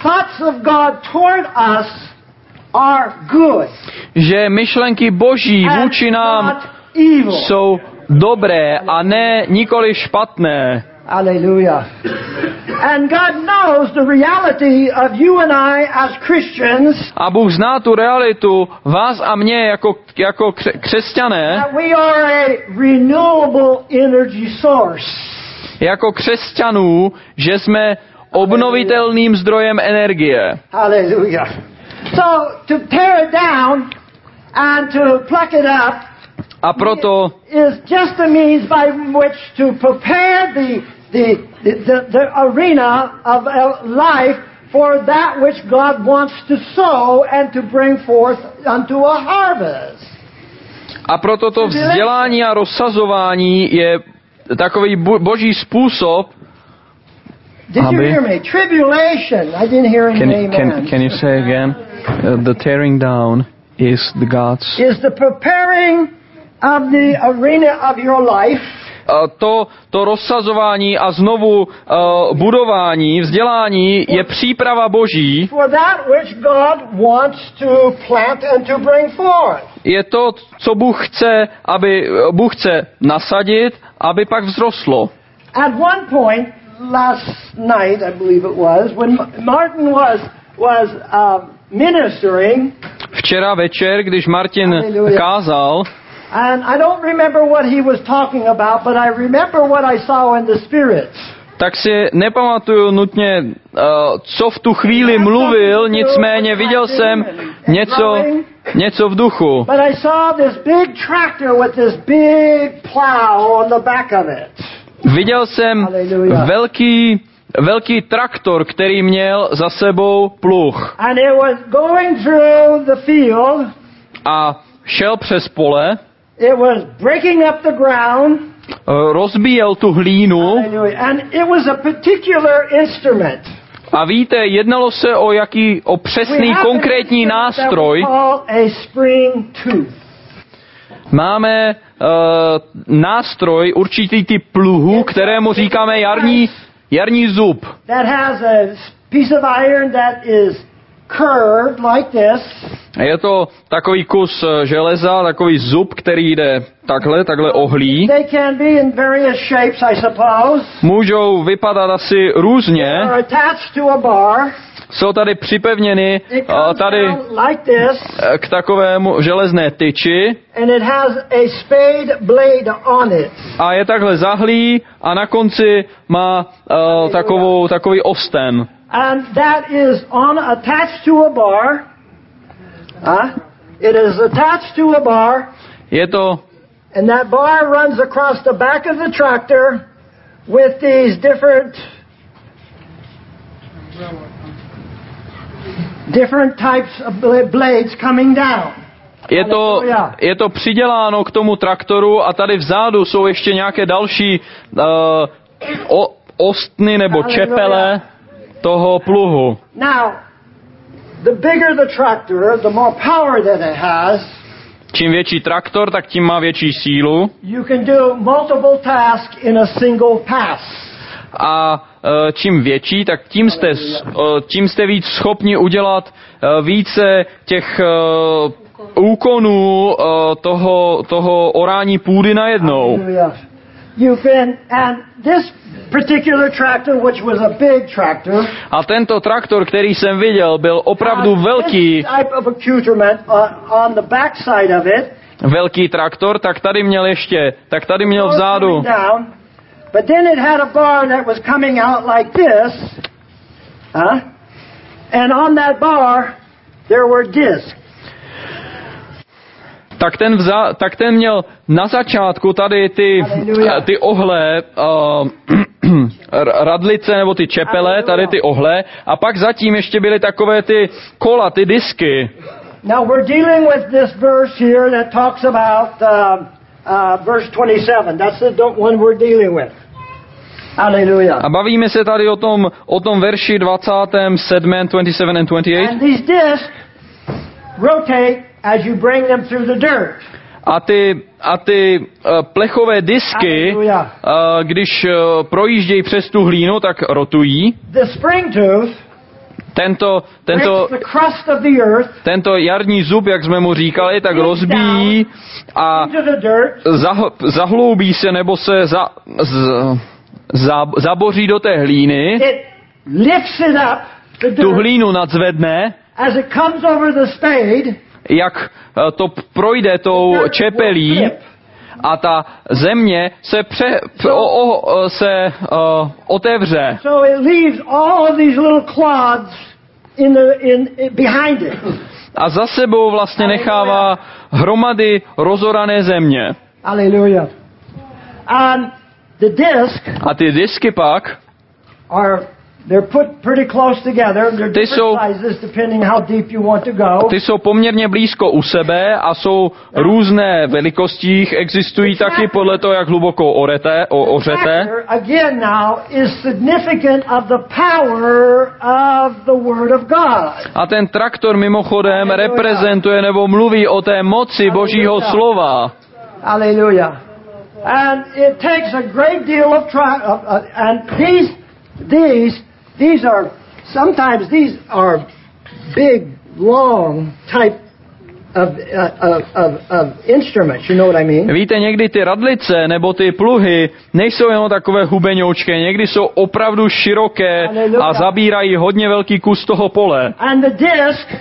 že myšlenky Boží vůči nám jsou dobré a ne nikoli špatné. Hallelujah. And God knows the reality of you and I as Christians. A Bůh zná tu realitu vás a mě jako křesťané. That we are a renewable energy source. Jako křesťanů, že jsme obnovitelným zdrojem energie. Hallelujah. So to tear it down and to pluck it up a proto is just a means by which to prepare the arena of life for that which God wants to sow and to bring forth unto a harvest. A proto to vzdělání a rozsazování je takový boží způsob. Did you hear me? Tribulation. I didn't hear any amen. Can you say again? The tearing down is the God's. Is the preparing of the arena of your life. To rozsazování a znovu budování, vzdělání je příprava Boží. For that which God wants to plant and to bring forth. Je to, co Bůh chce nasadit, aby pak vzrostlo. At one point last night, I believe it was, when Martin was ministering. včera večer, když Martin kázal, and I don't remember what he was talking about, but I remember what I saw in the spirit. Tak si nepamatuju nutně, co v tu chvíli mluvil, nicméně viděl jsem něco v duchu. But I saw this big tractor with this big plow on the back of it. Viděl jsem velký traktor, který měl za sebou pluh. And it was going through the field. A šel přes pole. It was breaking up the ground. Rozbíjel tu hlínu. And it was a particular instrument. A víte, jednalo se o přesný konkrétní nástroj. Máme nástroj, určitý typ pluhu, kterému říkáme jarní zub. That has a piece of iron that is curved like this. Je to takový kus železa, takový zub, který jde takhle ohlí. They can be in various shapes, I suppose. Můžou vypadat asi různě. They're attached to a bar. Jsou tady připevněny tady k takovému železné tyči. And it has a spade blade on it. A je takhle zahlý a na konci má takový osten. And that is attached to a bar. It is attached to a bar. Je to. And that bar runs across the back of the tractor with these different types of blades coming down. Je to přiděláno k tomu traktoru a tady vzadu jsou ještě nějaké další ostny nebo čepele toho pluhu. Now, the bigger the tractor, the more power that it has. Čím větší traktor, tak tím má větší sílu. You can do multiple tasks in a single pass. A čím větší, tak tím jste víc schopni udělat více těch úkonů toho orání půdy najednou. And this particular tractor, which was a big tractor, a tento traktor, který jsem viděl, byl opravdu velký. Velký traktor, tak tady měl vzadu. But then it had a bar that was coming out like this. And on that bar there were discs. Tak ten měl na začátku tady ty ohlé radlice nebo ty čepele, tady ty ohlé, a pak zatím ještě byly takové ty kola, ty disky. Now we're dealing with this verse here that talks about verse 27. That's the one we're dealing with. Hallelujah. A bavíme se tady o tom verši 27, 27 and 28. And these discs rotate as you bring them through the dirt. A ty plechové disky, když projíždějí přes tu hlínu, tak rotují. The spring tooth, tento jarní zub, jak jsme mu říkali, tak rozbíjí a zahloubí se nebo se zaboří do té hlíny. Tu hlínu nadzvedne. As it comes over the spade, jak to projde tou čepelí a ta země se otevře. So it leaves all of these little clods behind it. A za sebou vlastně nechává hromady rozorané země. Hallelujah. And the disc, a ty disky pak they're put pretty close together. They're different sizes depending how deep you want to go. Ty jsou poměrně blízko u sebe a jsou různé velikosti, existují taky podle toho, jak hluboko ořete. Again now is significant of the power of the word of God. A ten traktor mimochodem reprezentuje nebo mluví o té moci Božího slova. Hallelujah. And it takes a great deal of and these are sometimes big, long type of instruments. You know what I mean? Víte, někdy ty radlice nebo ty pluhy nejsou jenom takové hubeňoučké, někdy jsou opravdu široké a zabírají hodně velký kus toho pole. And the disc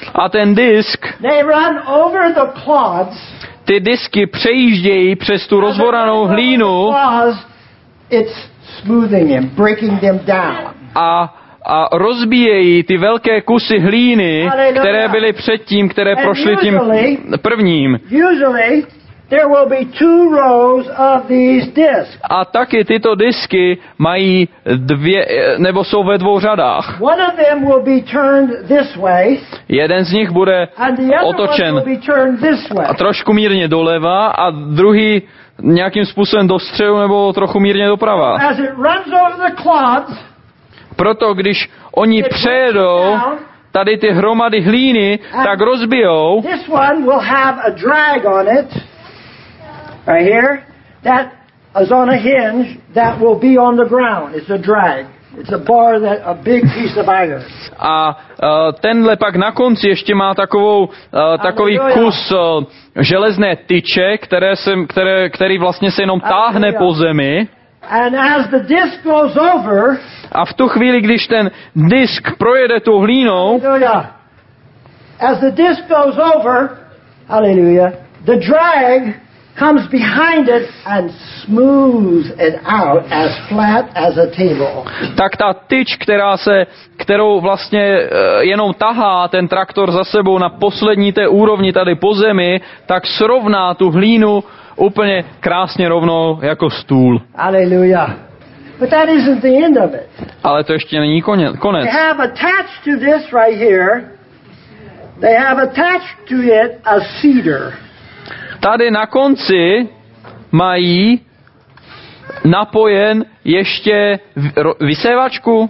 A ten disk, they run over the clods. ty disky přejíždějí přes tu rozvoranou hlínu It's smoothing them, breaking them down. a rozbíjejí ty velké kusy hlíny, které byly předtím, které prošly tím prvním. Usually there will be 2 rows of these discs. A taky tyto disky mají 2, nebo jsou ve 2 řadách. One of them will be turned this way. Jeden z nich bude otočen a trošku mírně doleva a druhý nějakým způsobem do středu nebo trochu mírně doprava. As it runs over the clods, proto když oni přejedou tady ty hromady hlíny, tak rozbijou. This one will have a drag on it. Right here, that is on a hinge that will be on the ground. It's a drag. It's a bar that a big piece of iron. A tenhle pak na konci ještě má takový kus železné tyče, který vlastně se jenom táhne po zemi. And as the disc goes over, a v tu chvíli, když ten disk projede tou hlínou, as the disc goes over, hallelujah, the drag comes behind it and smooths it out as flat as a table. Tak ta tyč, kterou vlastně jenom tahá ten traktor za sebou na poslední té úrovni tady po zemi, tak srovná tu hlínu úplně krásně rovnou jako stůl. Hallelujah. But that isn't the end of it. Ale to ještě není konec. They have attached to this right here, they have attached to it a cedar. Tady na konci mají napojen ještě vysévačku.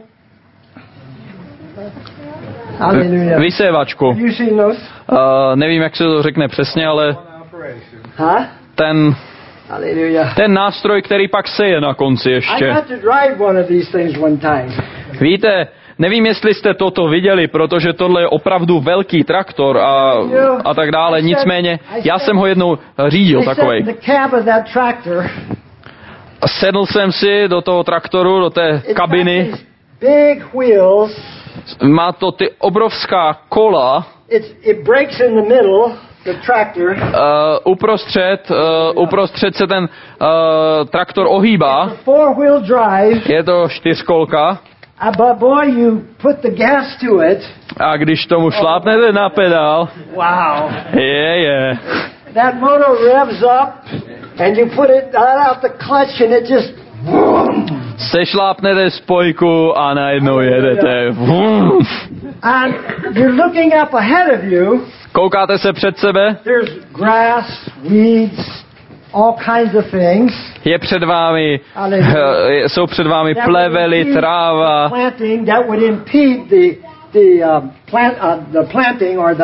Vysévačku. Nevím, jak se to řekne přesně, ale ten nástroj, který pak seje na konci ještě. Víte, nevím, jestli jste toto viděli, protože tohle je opravdu velký traktor a tak dále. Nicméně, já jsem ho jednou řídil takovej. Sedl jsem si do toho traktoru, do té kabiny. Má to ty obrovská kola. Uprostřed se ten traktor ohýbá. Je to 4kolka. But boy, you put the gas to it. A když tomu šlápnete na pedál, wow. Je. That motor revs up and you put it out the clutch and it just sešlápnete spojku a najednou jedete. And you're looking up ahead of you. Koukáte se před sebe. There's grass, weeds, all kinds of things. Jsou před vámi plevely, tráva. That would impede the planting or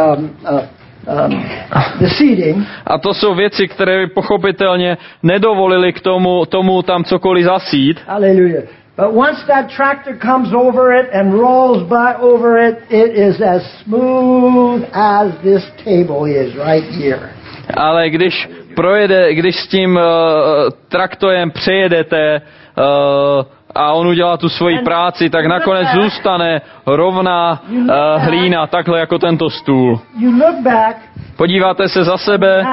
the seeding. A to jsou věci, které by pochopitelně nedovolily k tomu tam cokoliv zasít. Hallelujah. But once that tractor comes over it and rolls by over it, it is as smooth as this table is right here. Ale když s tím traktorem přejedete a on udělá tu svoji práci, tak nakonec zůstane rovná hlína, takhle jako tento stůl. Podíváte se za sebe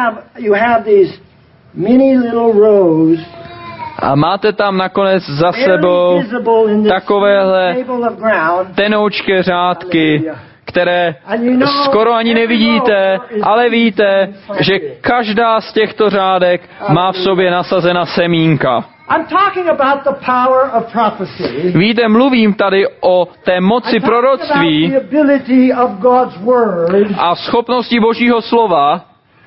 a máte tam nakonec za sebou takovéhle tenoučké řádky, které skoro ani nevidíte, ale víte, že každá z těchto řádek má v sobě nasazena semínka. Víte, mluvím tady o té moci proroctví a schopnosti Božího slova,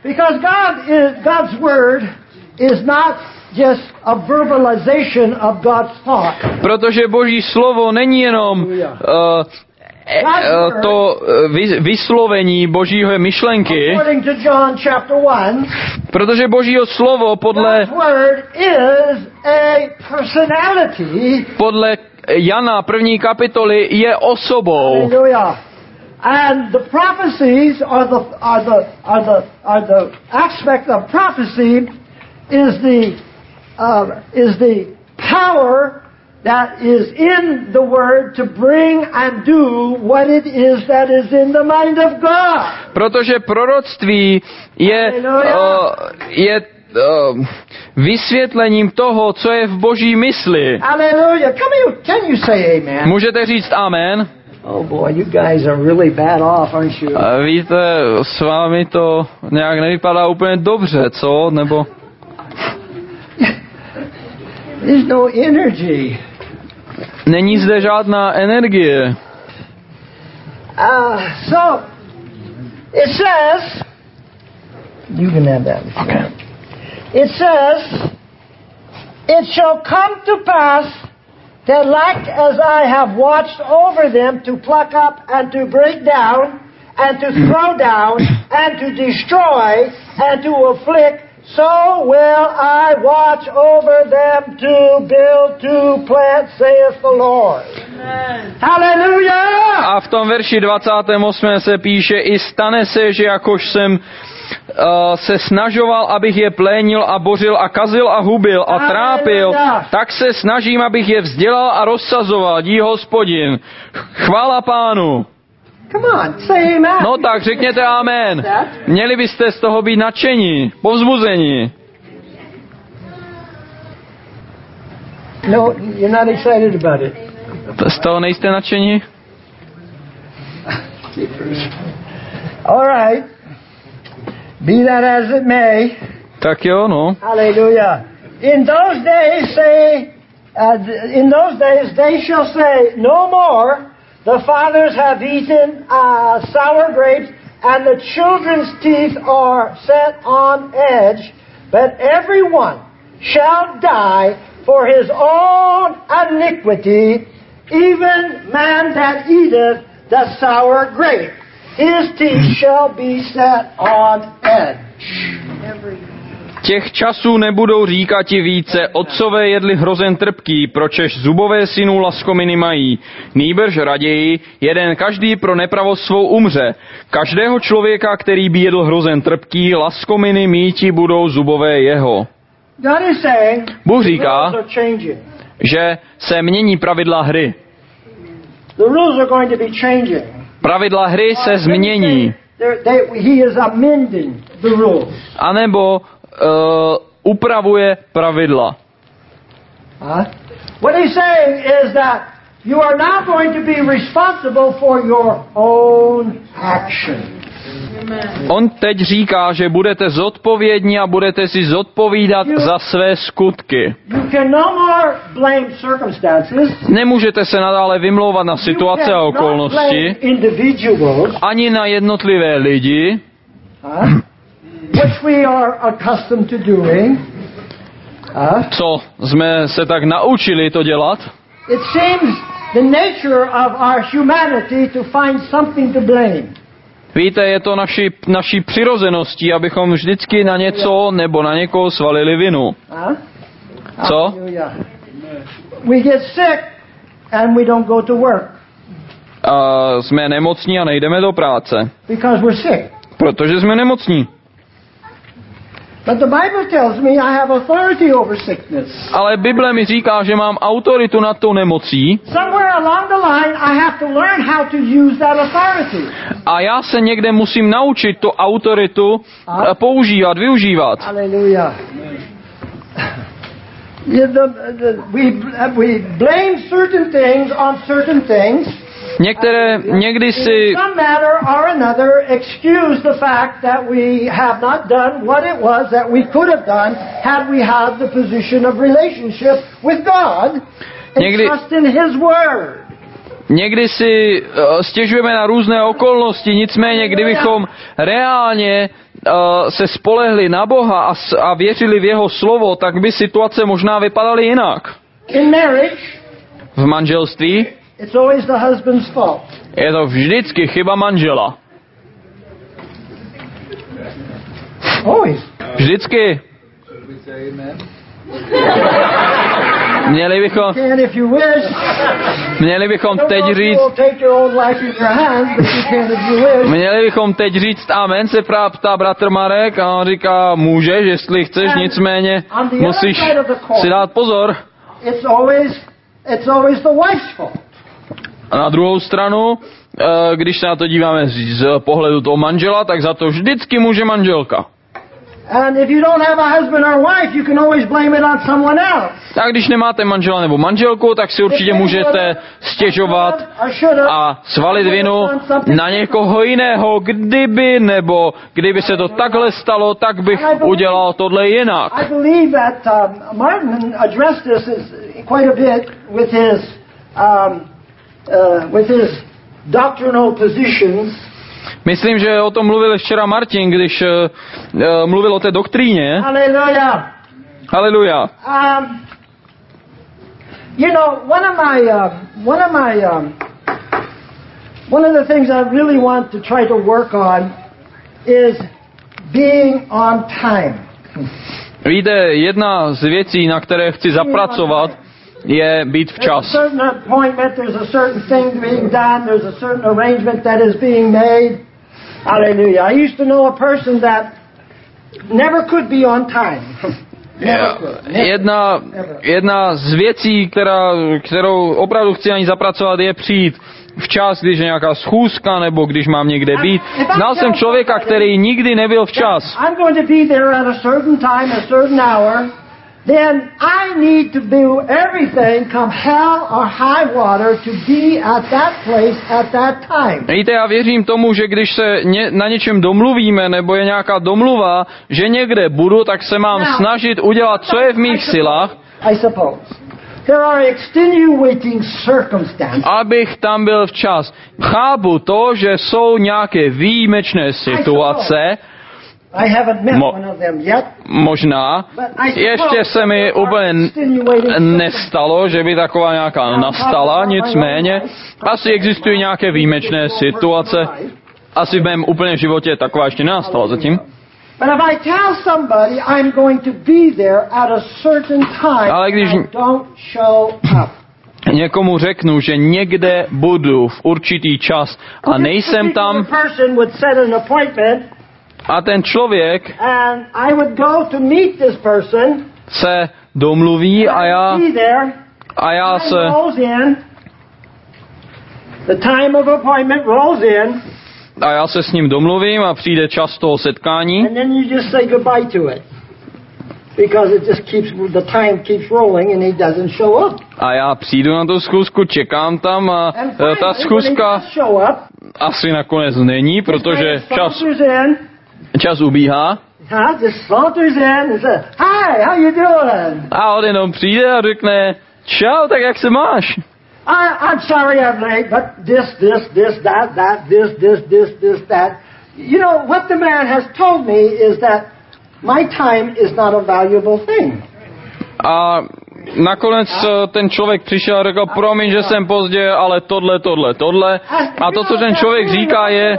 protože Boží slovo není jenom to vyslovení Božího myšlenky, protože Božího slovo podle Jana 1. kapitoly je osobou. And the prophecies are the aspect of prophecy is the power that is in the Word to bring and do what it is that is in the mind of God. Protože proroctví je vysvětlením toho, co je v Boží mysli. Hallelujah. Can you say amen? Můžete říct amen? Oh boy, you guys are really bad off, aren't you? Víte, s vámi to nějak nevypadá úplně dobře, co? Nebo... There's no energy. Není zde žádná energie. So, it says, you can have that. Okay. It says, it shall come to pass that like as I have watched over them to pluck up and to break down and to throw down and to destroy and to afflict, so will I watch over them to build, to plant, saith the Lord. Amen. Hallelujah! A v tom verši 28. se píše, i stane se, že jakož jsem se snažoval, abych je plénil a bořil a kazil a hubil a trápil, tak se snažím, abych je vzdělal a rozsazoval, dí Hospodin. Chvála Pánu. Come on, say amen. No tak řekněte amen. Měli byste z toho být nadšení, povzbuzení. No, you're not excited about it. Z toho nejste nadšení? All right. Be that as it may. Tak jo, no. Hallelujah. In those days they shall say no more, the fathers have eaten sour grapes, and the children's teeth are set on edge, but everyone shall die for his own iniquity, even man that eateth the sour grape. His teeth shall be set on edge. Těch časů nebudou říkati více, otcové jedli hrozen trpký, pročež zubové synů laskominy mají. Nýbrž raději, jeden každý pro nepravost svou umře. Každého člověka, který by jedl hrozen trpký, laskominy míti budou zubové jeho. Bůh říká, že se mění pravidla hry. Pravidla hry se změní. A nebo upravuje pravidla. What he's saying is that you are now going to be responsible for your own actions. On teď říká, že budete zodpovědní a budete si zodpovídat za své skutky. Nemůžete se nadále vymlouvat na situace a okolnosti, ani na jednotlivé lidi, co jsme se tak naučili to dělat. It seems the nature of our humanity to find something to blame. Víte, je to naší přirozeností, abychom vždycky na něco nebo na někoho svalili vinu. Co? We get sick and we don't go to work. Jsme nemocní a nejdeme do práce. Because we're sick. Protože jsme nemocní. But the Bible tells me I have authority over sickness. Ale Bible mi říká, že mám autoritu nad tou nemocí. Somewhere along the line I have to learn how to use that authority. A já se někde musím naučit tu autoritu používat, využívat. Hallelujah. We blame certain things on certain things. Někdy si some manner or another excuse the fact that we have not done what it was that we could have done had we had the position of relationship with God and trust in His word. Někdy si stěžujeme na různé okolnosti, nicméně kdybychom reálně se spolehli na Boha a věřili v Jeho slovo, tak by situace možná vypadaly jinak. In marriage, v manželství it's always the husband's fault. Je to vždycky chyba manžela. Always. Vždycky. Měli bychom teď říct amen, se ptá bratr Marek a on říká, můžeš, jestli chceš, nicméně musíš si dát pozor. it's always the wife's fault. A na druhou stranu, když se na to díváme z pohledu toho manžela, tak za to vždycky může manželka. And if you don't have a husband or wife, you can always blame it on someone else. A když nemáte manžela nebo manželku, tak si určitě můžete stěžovat a svalit vinu na někoho jiného. Kdyby se to takhle stalo, tak bych udělal tohle jinak. I believe that Martin addressed this quite a bit with his doctrinal positions. Myslím, že o tom mluvil včera Martin, když mluvil o té doktríně. Hallelujah. Hallelujah. You know, one of the things I really want to try to work on is being on time. Víte, jedna z věcí, na které chci zapracovat, je být včas. There's a certain appointment, there's a certain thing being done, there's a certain arrangement that is being made. Hallelujah. I used to know a person that never could be on time. Jedna z věcí, kterou opravdu chci ani zapracovat, je přijít včas, když je nějaká schůzka nebo když mám někde být. Znal jsem člověka, který nikdy nebyl včas. I'm going to be there at a certain time, a certain hour. Then I need to do everything, come hell or high water, to be at that place at that time. Víte, já věřím tomu, že když se na něčem domluvíme, nebo je nějaká domluva, že někde budu, tak se mám snažit udělat, co je v mých silách. I suppose. There are extenuating circumstances. Abych tam byl včas. Chápu to, že jsou nějaké výjimečné situace. I haven't met one of them yet. Možná. Ještě se mi úplně nestalo, že by taková nějaká nastala, nicméně asi existují nějaké výjimečné situace. Asi v mém úplném životě taková ještě nenastala zatím. Ale když někomu řeknu, že někde budu v určitý čas a nejsem tam, a ten člověk se domluví a já se s ním domluvím a přijde čas toho setkání. A já přijdu na tu schůzku, čekám tam a ta schůzka asi nakonec není, protože čas ubíhá. A on jenom přijde a řekne, čau, tak jak se máš? I'm sorry I'm late, but this, that. You know, what the man has told me is that my time is not a valuable thing. A nakonec ten člověk přišel a řekl, promiň, že jsem pozdě, ale tohle. A to, co ten člověk říká, je,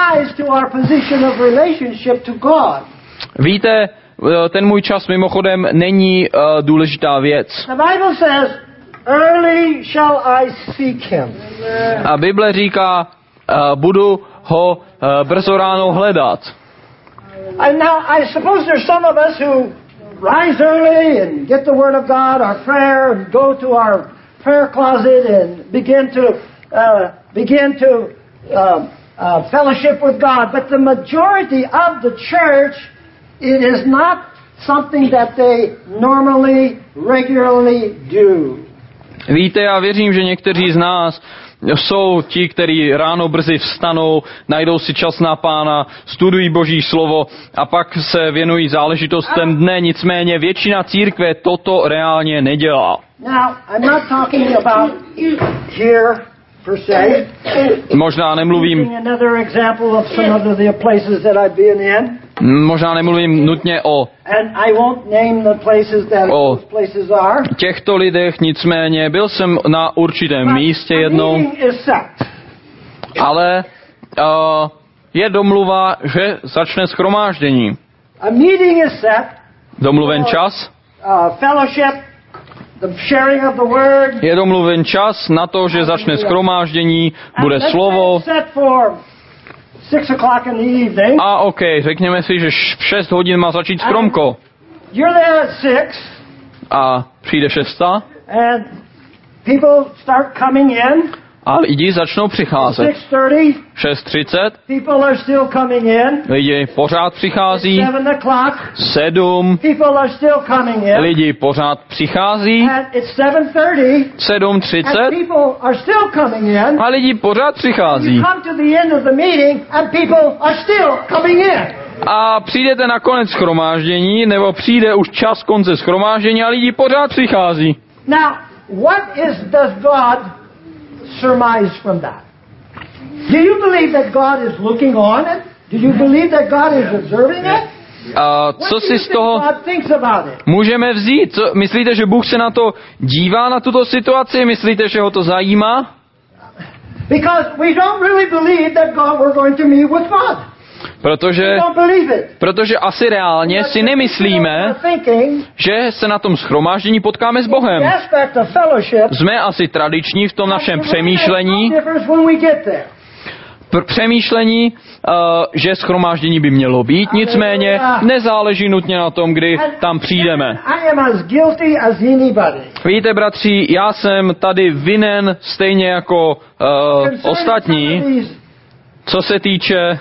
víte, ten můj čas mimochodem není důležitá věc. A Bible říká, budu ho brzo ráno hledat. And now I suppose there's some of us who rise early and get the Word of God, our prayer, and go to our prayer closet and begin to fellowship with God. But the majority of the church, it is not something that they normally, regularly do. Víte, já věřím, že někteří z nás jsou ti, kteří ráno brzy vstanou, najdou si čas na Pána, studují Boží slovo a pak se věnují záležitostem dne. Nicméně většina církve toto reálně nedělá. Možná nemluvím nutně o těchto lidech, nicméně byl jsem na určitém místě jednou, ale je domluva, že začne shromáždění. Domluven čas. Je domluven čas na to, že začne shromáždění, bude slovo. A řekněme si, že v 6 hodin má začít skromko. A přijde 6. people start coming in. A lidi začnou přicházet. 6:30. 6:30. People are still coming in. Lidi pořád přichází. 7 o'clock. 7. People are still coming in. Lidi pořád přichází. And it's 7:30. 7:30. And people are still coming in. A lidi pořád přichází. You come to the end of the meeting and people are still coming in. A přijdete na konec shromáždění, nebo přijde už čas konce shromáždění a lidi pořád přichází. Now, what does God surmise from that? Do you believe that God is looking on it? Do you believe that God is observing it? A co si z toho můžeme vzít? Myslíte, že Bůh se na to dívá, na tuto situaci? Myslíte, že ho to zajímá? Because we don't really believe that God we're going to meet with God. Protože asi reálně si nemyslíme, že se na tom shromáždění potkáme s Bohem. Jsme asi tradiční v tom našem přemýšlení, že shromáždění by mělo být, nicméně nezáleží nutně na tom, kdy tam přijdeme. Víte, bratři, já jsem tady vinen stejně jako ostatní, co se týče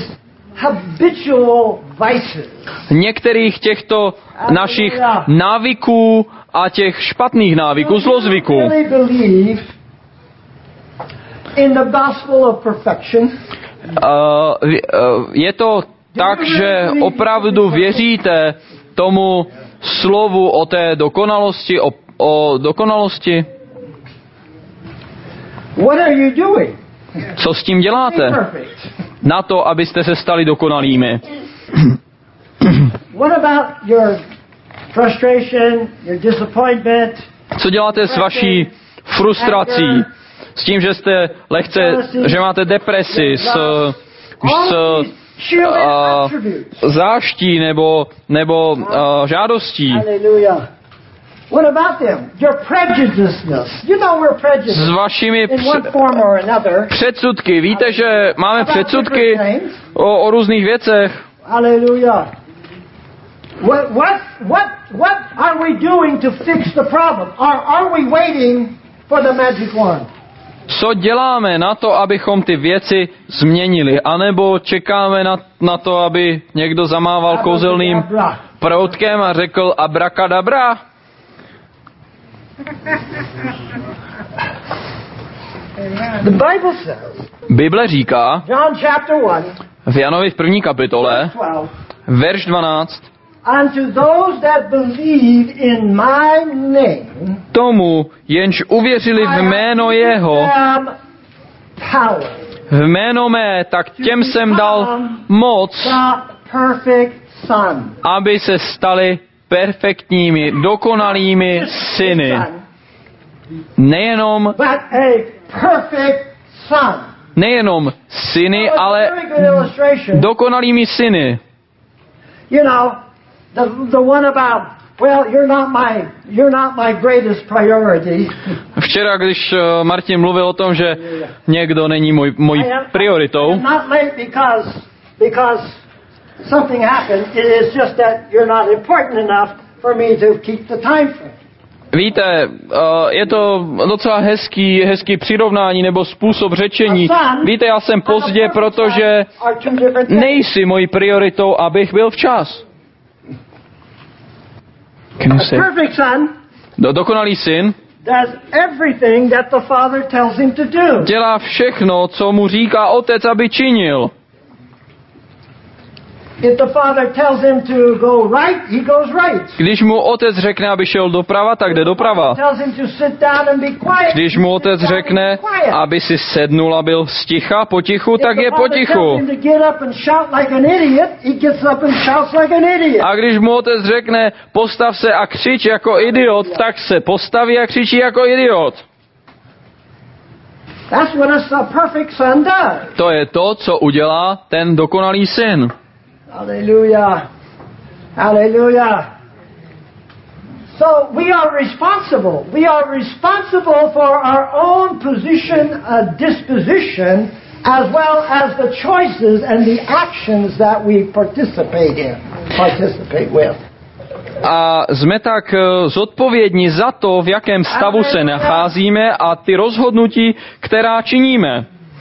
některých těchto našich návyků a těch špatných návyků, zlozvyků. Je to tak, že opravdu věříte tomu slovu o té dokonalosti, o dokonalosti? Co s tím děláte? Na to, abyste se stali dokonalými. Co děláte s vaší frustrací? S tím, že jste že máte depresi, s záští nebo žádostí? What about them? Your prejudiceness. You know we're prejudiced. S vašimi in one form or another. předsudky. Víte, že máme předsudky o různých věcech. Hallelujah. What are we doing to fix the problem? Are we waiting for the magic wand? Co děláme na to, abychom ty věci změnili? A nebo čekáme na to, aby někdo zamával kouzelným proutkem a řekl abrakadabra? The Bible says, Bible říká v Janovi v 1. kapitole, verš 12, unto those that believe in my name, tomu, jenž uvěřili v jméno jeho, v jméno mé, tak těm jsem dal moc, aby se stali perfektními, dokonalými syny. Nejenom syny, ale dokonalými syny. You know, the one about, well, you're not my greatest priority. Včera, když Martin mluvil o tom, že někdo není mojí prioritou, not late because something happened. It is just that you're not important enough for me to keep the time frame. Víte, je to docela hezký přirovnání nebo způsob řečení. Víte, já jsem pozdě, protože nejsi mojí prioritou, abych byl včas. Dokonalý syn dělá všechno, co mu říká otec, aby činil. Když mu otec řekne, aby šel doprava, tak jde doprava. Když mu otec řekne, aby si sednul a byl sticha, potichu, tak je potichu. A když mu otec řekne, postav se a křič jako idiot, tak se postaví a křičí jako idiot. To je to, co udělá ten dokonalý syn. Hallelujah. Hallelujah. So we are responsible. We are responsible for our own position, disposition, as well as the choices and the actions that we participate with. A jsme tak zodpovědní za to, v jakém stavu se nacházíme a ty rozhodnutí, která činíme.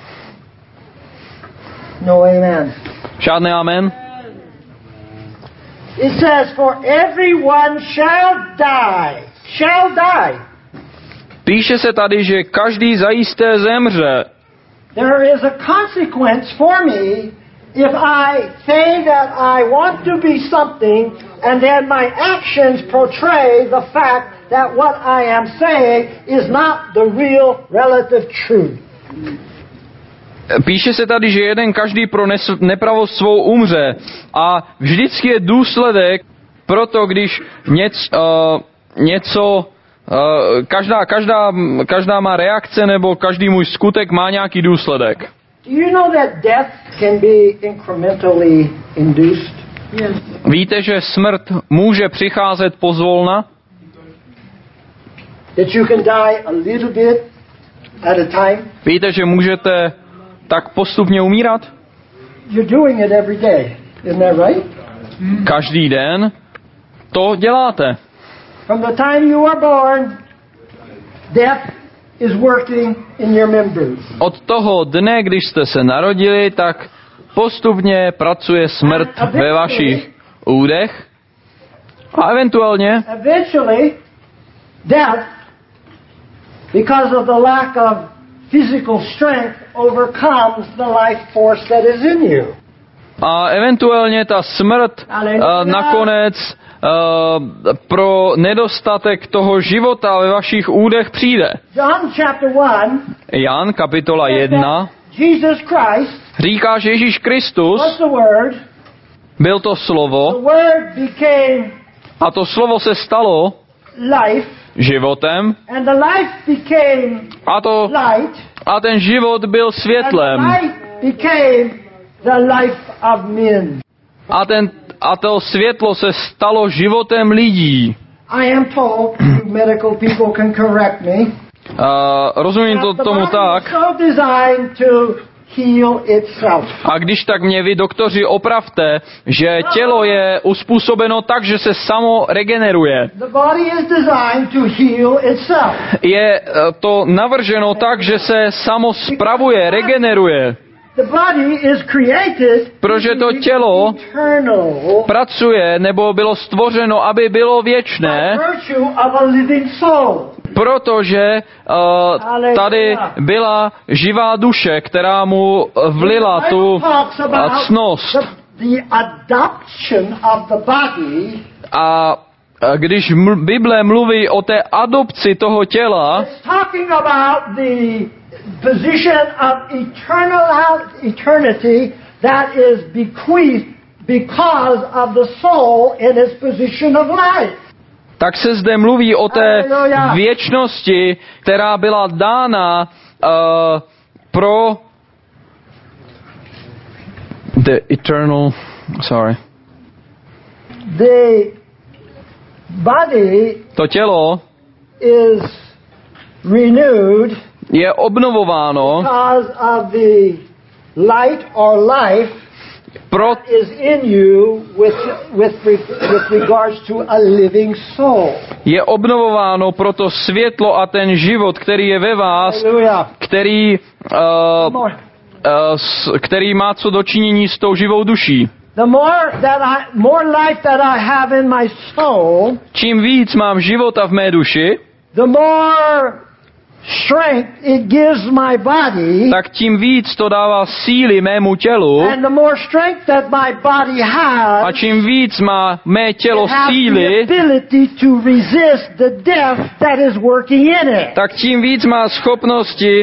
No amen. Žádné amen. It says, for everyone shall die. Shall die. Píše se tady, že každý zajisté zemře. There is a consequence for me if I say that I want to be something and then my actions portray the fact that what I am saying is not the real relative truth. Píše se tady, že jeden každý pro nepravost svou umře. A vždycky je důsledek, proto když každá má reakce nebo každý můj skutek má nějaký důsledek. Do you know that death can be incrementally induced? Yes. Víte, že smrt může přicházet pozvolna? That you can die a little bit at a time? Víte, že můžete tak postupně umírat? You're doing it every day. Isn't that right? Každý den to děláte. From the time you are born, death is working in your members. Od toho dne, když jste se narodili, tak postupně pracuje smrt ve vašich údech a eventually death, because of the lack of physical strength, overcomes the life force that is in you. A eventuálně ta smrt nakonec pro nedostatek toho života ve vašich údech přijde. John chapter 1, Jan kapitola 1 Jesus Christ říká, že Ježíš Kristus was the Word, byl to slovo the Word became a to slovo se stalo life, životem and the life became light, a ten život byl světlem and light became the life of men. A to světlo se stalo životem lidí. I am told, medical people can correct me. Rozumím to tomu tak. So designed to heal itself. A když tak mě vy, doktoři, opravte, že tělo je uspůsobeno tak, že se samo regeneruje. The body is designed to heal itself. Je to navrženo tak, že se samo spravuje, regeneruje. The body is created, protože to tělo pracuje nebo bylo stvořeno, aby bylo věčné, protože tady byla živá duše, která mu vlila tu ctnost. A když Bible mluví o té adopci toho těla, position of eternity that is bequeathed because of the soul in its position of life. Tak se zde mluví o té věčnosti, která byla dána pro the body to tělo is renewed, je obnovováno because of the light or life is in you with regards to a living soul. Je obnovováno proto světlo a ten život, který je ve vás, který má co dočinění s tou živou duší. More life that I have in my soul, čím víc mám života v mé duši, the more strength it gives my body, tak tím víc to dává síly mému tělu, and the more strength that my body has, a čím víc má mé tělo síly, tak tím víc má schopnosti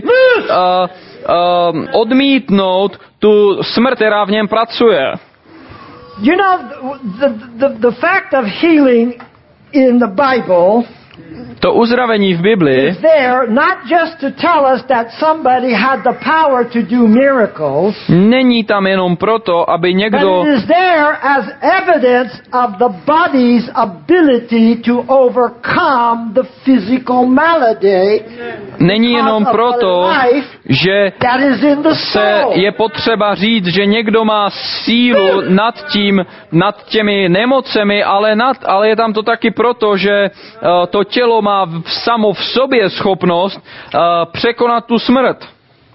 odmítnout tu smrt, která v něm pracuje. You know, the fact of healing in the Bible, To uzdravení v Biblii is there not just to tell us that somebody had the power to do miracles, není tam jenom proto, aby někdo... but it is there as evidence of the body's ability to overcome the physical malady. Není jenom proto, že That is in the se soul. je potřeba říct, že někdo má sílu nad těmi nemocemi, ale je tam to taky proto, že to tělo má samo v sobě schopnost překonat tu smrt.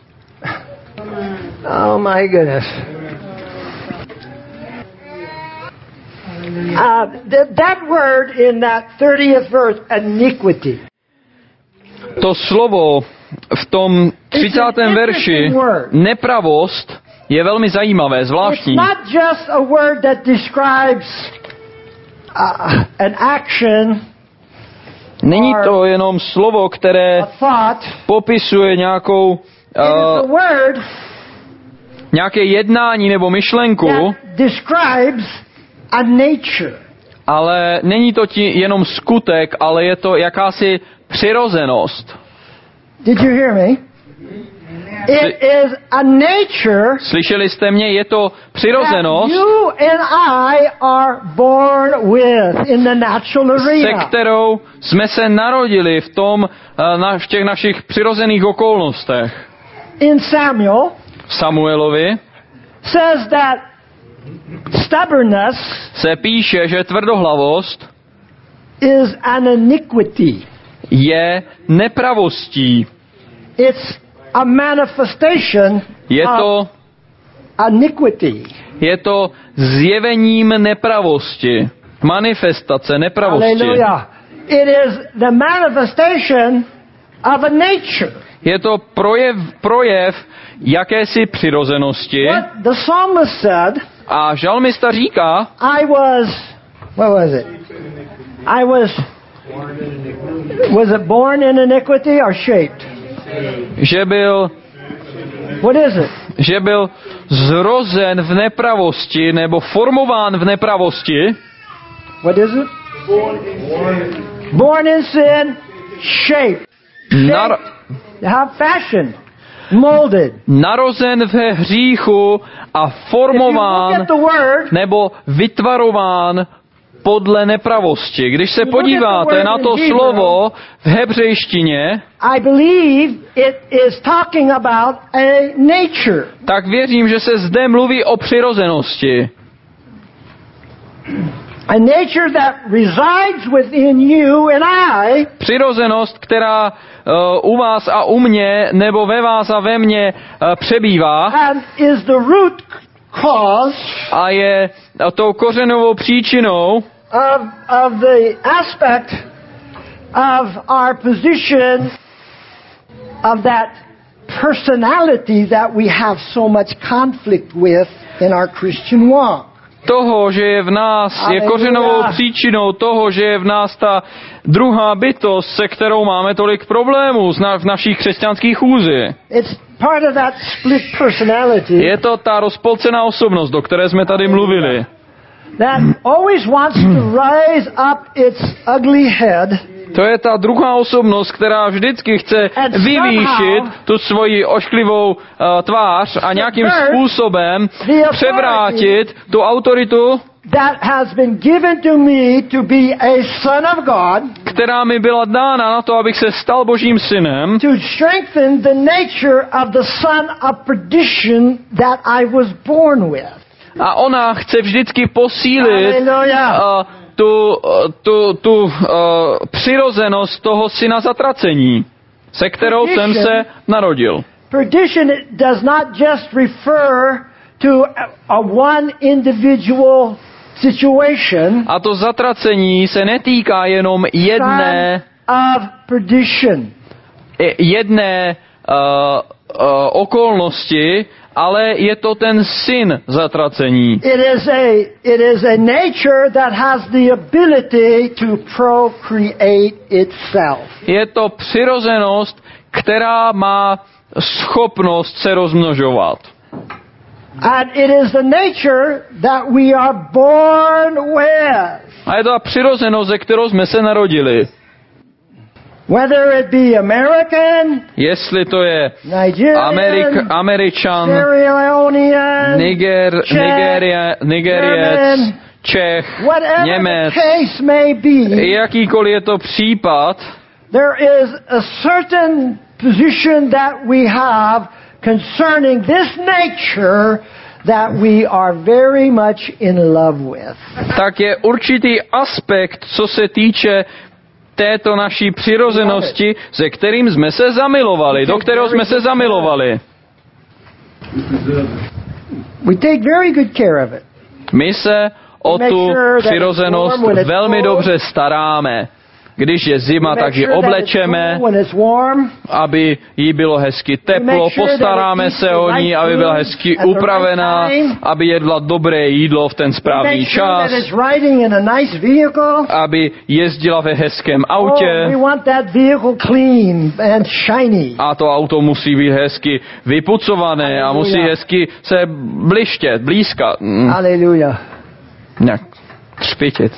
Oh my goodness. That word in that 30th verse, iniquity. To slovo v tom 30. verši, nepravost, je velmi zajímavé, zvláštní. It's not just a word that describes an action. Není to jenom slovo, které popisuje nějaké jednání nebo myšlenku, ale není to jenom skutek, ale je to jakási přirozenost. Did you hear me? It is a nature. Slyšeli jste mě? Je to přirozenost, you and I are born with in the natural arena. se kterou jsme se narodili v těch našich přirozených okolnostech. In Samuel, Samuelovi says that stubbornness se píše, že tvrdohlavost is an iniquity. Je nepravostí. It's a manifestation of iniquity. Je to zjevením nepravosti. Manifestace nepravosti. Hallelujah. It is the manifestation of a nature. Je to projev jakési přirozenosti. What the psalmist said, a žalmista říká, was it born in iniquity or shaped? Že byl zrozen v nepravosti nebo formován v nepravosti. What is it? Born in sin, shaped. Fashioned, molded. Narozen v hříchu a formován nebo vytvarován podle nepravosti. Když se podíváte na to slovo v hebřejštině, I believe it is talking about a nature. Tak věřím, že se zde mluví o přirozenosti. A nature that resides within you and I. Přirozenost, která u vás a u mě, nebo ve vás a ve mně přebývá. And is the root cause. A je tou kořenovou příčinou of the aspect of our position of that personality that we have so much conflict with in our Christian walk. Toho, že je v nás, je kořenovou příčinou toho, že je v nás ta druhá bytost, se kterou máme tolik problémů v naší křesťanské chůzi. Part of that split personality. Je to ta rozpolcená osobnost, o které jsme tady mluvili. That always wants to rise up its ugly head. To je ta druhá osobnost, která vždycky chce vyvýšit tu svoji ošklivou tvář a nějakým způsobem převrátit tu autoritu, that has been given to me to be a son of God, která mi byla dána na to, abych se stal Božím synem, to strengthen the nature of the son of perdition that I was born with. A ona chce vždycky posílit tu přirozenost toho syna zatracení, se kterou jsem se narodil. Perdition does not just refer to a one individual situation. A to zatracení se netýká jenom jedné okolnosti, ale je to ten syn zatracení. It is a nature that has the ability to procreate itself. Je to přirozenost, která má schopnost se rozmnožovat. And it is the nature that we are born with. A je to ta přirozenost, ze kterou jsme se narodili. Whether it be American, jestli to je Nigerian, Američan, Sierra Nigeriec, Čech, Němec, jakýkoliv je to případ, there is a certain position that we have concerning this nature that we are very much in love with. Tak je určitý aspekt, co se týče této naší přirozenosti, se kterým jsme se zamilovali, do kterého jsme se zamilovali. We take very good care of it. My se o tu přirozenost velmi dobře staráme. Když je zima, tak ji oblečeme, aby jí bylo hezky teplo, postaráme se o ní, aby byla hezky upravená, aby jedla dobré jídlo v ten správný čas, aby jezdila ve hezkém autě a to auto musí být hezky vypucované a musí hezky se blištět, blízkat. Haleluja. Nějak třpitět.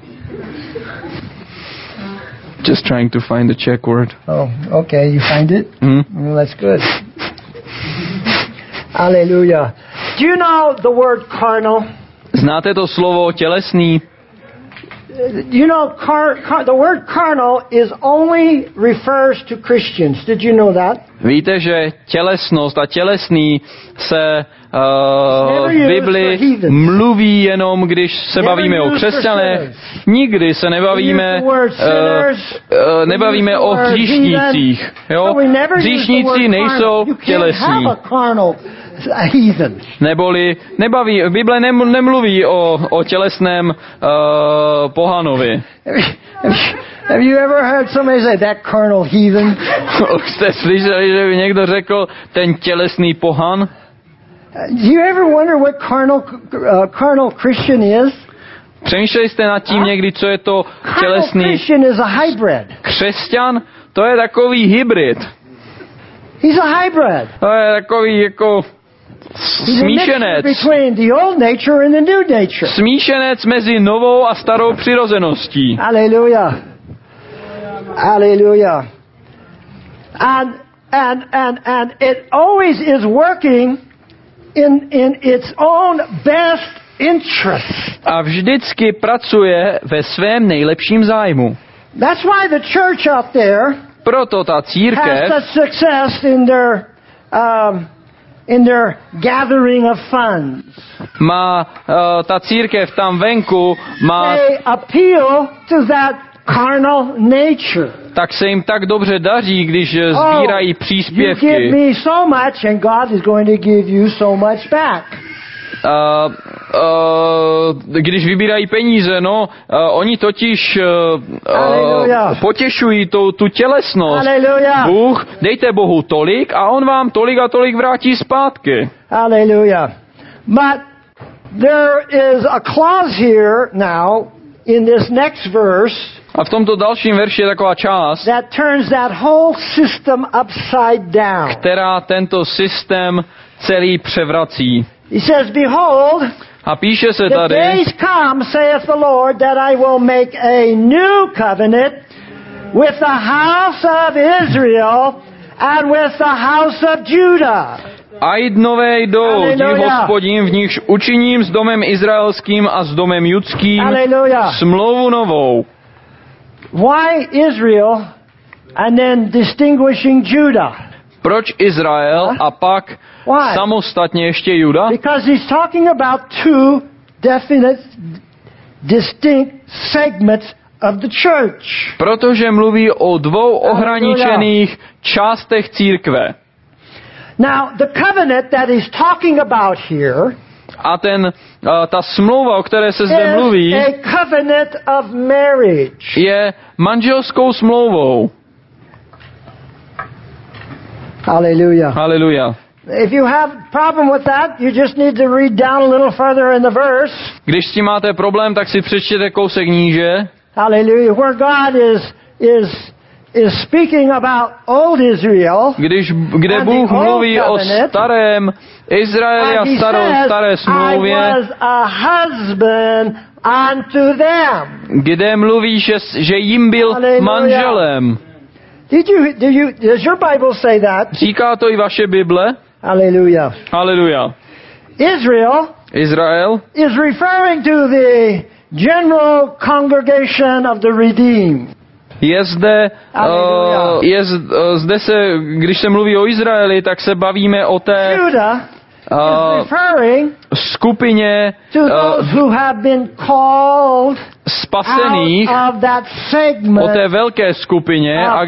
Just trying to find the Czech word. Oh, okay. You find it? Well, that's good. Hallelujah. Do you know the word carnal? Znáte to slovo tělesný? You know, the word carnal is only refers to Christians. Did you know that? Víte, že tělesnost a tělesný se v Bibli mluví jenom, když se bavíme o křesťanech. Nikdy se nebavíme o hříšnících. Jo? Hříšníci nejsou tělesní. Neboli Bible nemluví o tělesném pohanovi. Have you ever heard somebody say that carnal heathen? Jste slyšeli, že by někdo řekl ten tělesný pohan? Do you ever wonder what carnal Christian is? Přemýšleli jste nad tím někdy, co je to tělesný Christian is a hybrid. Křesťan? To je takový hybrid. He's a hybrid. To je takový jako smíšenec. Smíšenec mezi novou a starou přirozeností. Hallelujah. Hallelujah. And it always is working in its own best interest. A vždycky pracuje ve svém nejlepším zájmu. That's why the church out there proto ta církev has such success in their gathering of funds. Má ta církev tam venku má they appeal to that carnal nature. Tak se jim tak dobře daří, když sbírají příspěvky. You give me so much and God is going to give you so much back. Když vybírají peníze, oni totiž potěšují tu tělesnost. Hallelujah. Bůh, dejte Bohu tolik a on vám tolik a tolik vrátí zpátky. Hallelujah. But there is a clause here now in this next verse. A v tomto dalším verši je taková část, that turns that whole system upside down. Která tento systém celý převrací. He says, behold, a píše se tady, the days come, saith the Lord, that I will make a new covenant with the house of Israel and with the house of Judah. A dnové jdou, dí Hospodin, v nichž učiním s domem izraelským a s domem judským smlouvu novou. Why Israel and then distinguishing Judah? Proč Izrael a pak samostatně ještě Juda? Because he's talking about two definite, distinct segments of the church. Protože mluví o dvou ohraničených částech církve. Now, the covenant that he's talking about here a ta smlouva, o které se zde mluví, je manželskou smlouvou. Hallelujah. Hallelujah. If you have problem with that, you just need to read down a little further in the verse. Když s tím máte problém, tak si přečtěte kousek níže. Hallelujah. Where God is speaking about old Israel. Kde Bůh mluví o starém Izraeli a staré smlouvě. Kde mluví, že jim byl manželem. Does your Bible say that? Říká to i vaše Bible? Hallelujah. Haleluja. Izrael is referring to the general congregation of the redeemed. Zde se, když se mluví o Izraeli, tak se bavíme o té skupině spasených, o té velké skupině, a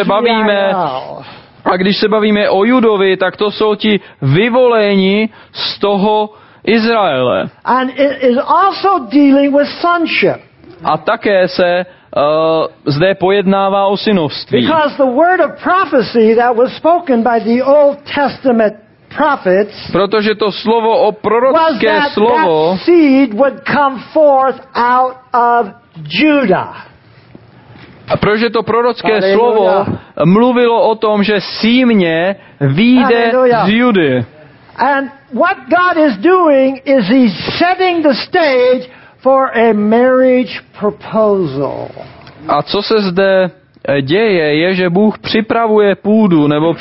když se bavíme o Judovi, tak to jsou ti vyvolení z toho Izraele. And it is also dealing with sonship. A také se zde pojednává o synovství. Because the word of prophecy that was spoken by the Old Testament prophets, protože to slovo o prorocké slovo, that seed would come forth out of Judah. Protože to prorocké slovo mluvilo o tom, že símě vyjde z Judy. And what God is doing is He's setting the stage for a marriage proposal. A co se zde děje, je, že Bůh připravuje půdu, nebo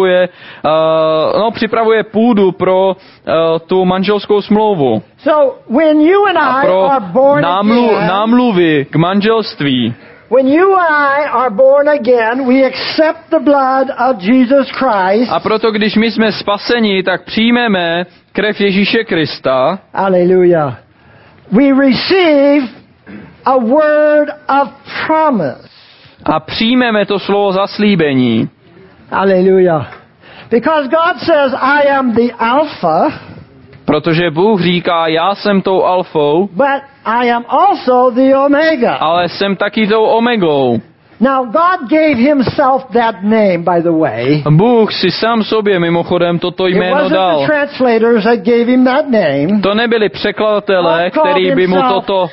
připravuje půdu pro tu manželskou smlouvu. So when you and I are born again, námluvy k manželství. When you and I are born again, we accept the blood of Jesus Christ. A proto, když my jsme spaseni, tak přijmeme krev Ježíše Krista. Hallelujah. We receive a word of promise. A přijmeme to slovo zaslíbení. Hallelujah. Because God says, I am the Alpha. Protože Bůh říká, já jsem tou alfou, but I am also the Omega. Ale jsem taky tou omegou. Now God gave himself that name, by the way. Bůh si sám sobě mimochodem toto jméno dal. It wasn't the translators that gave him that name. To nebyli překladatelé, kteří by mu toto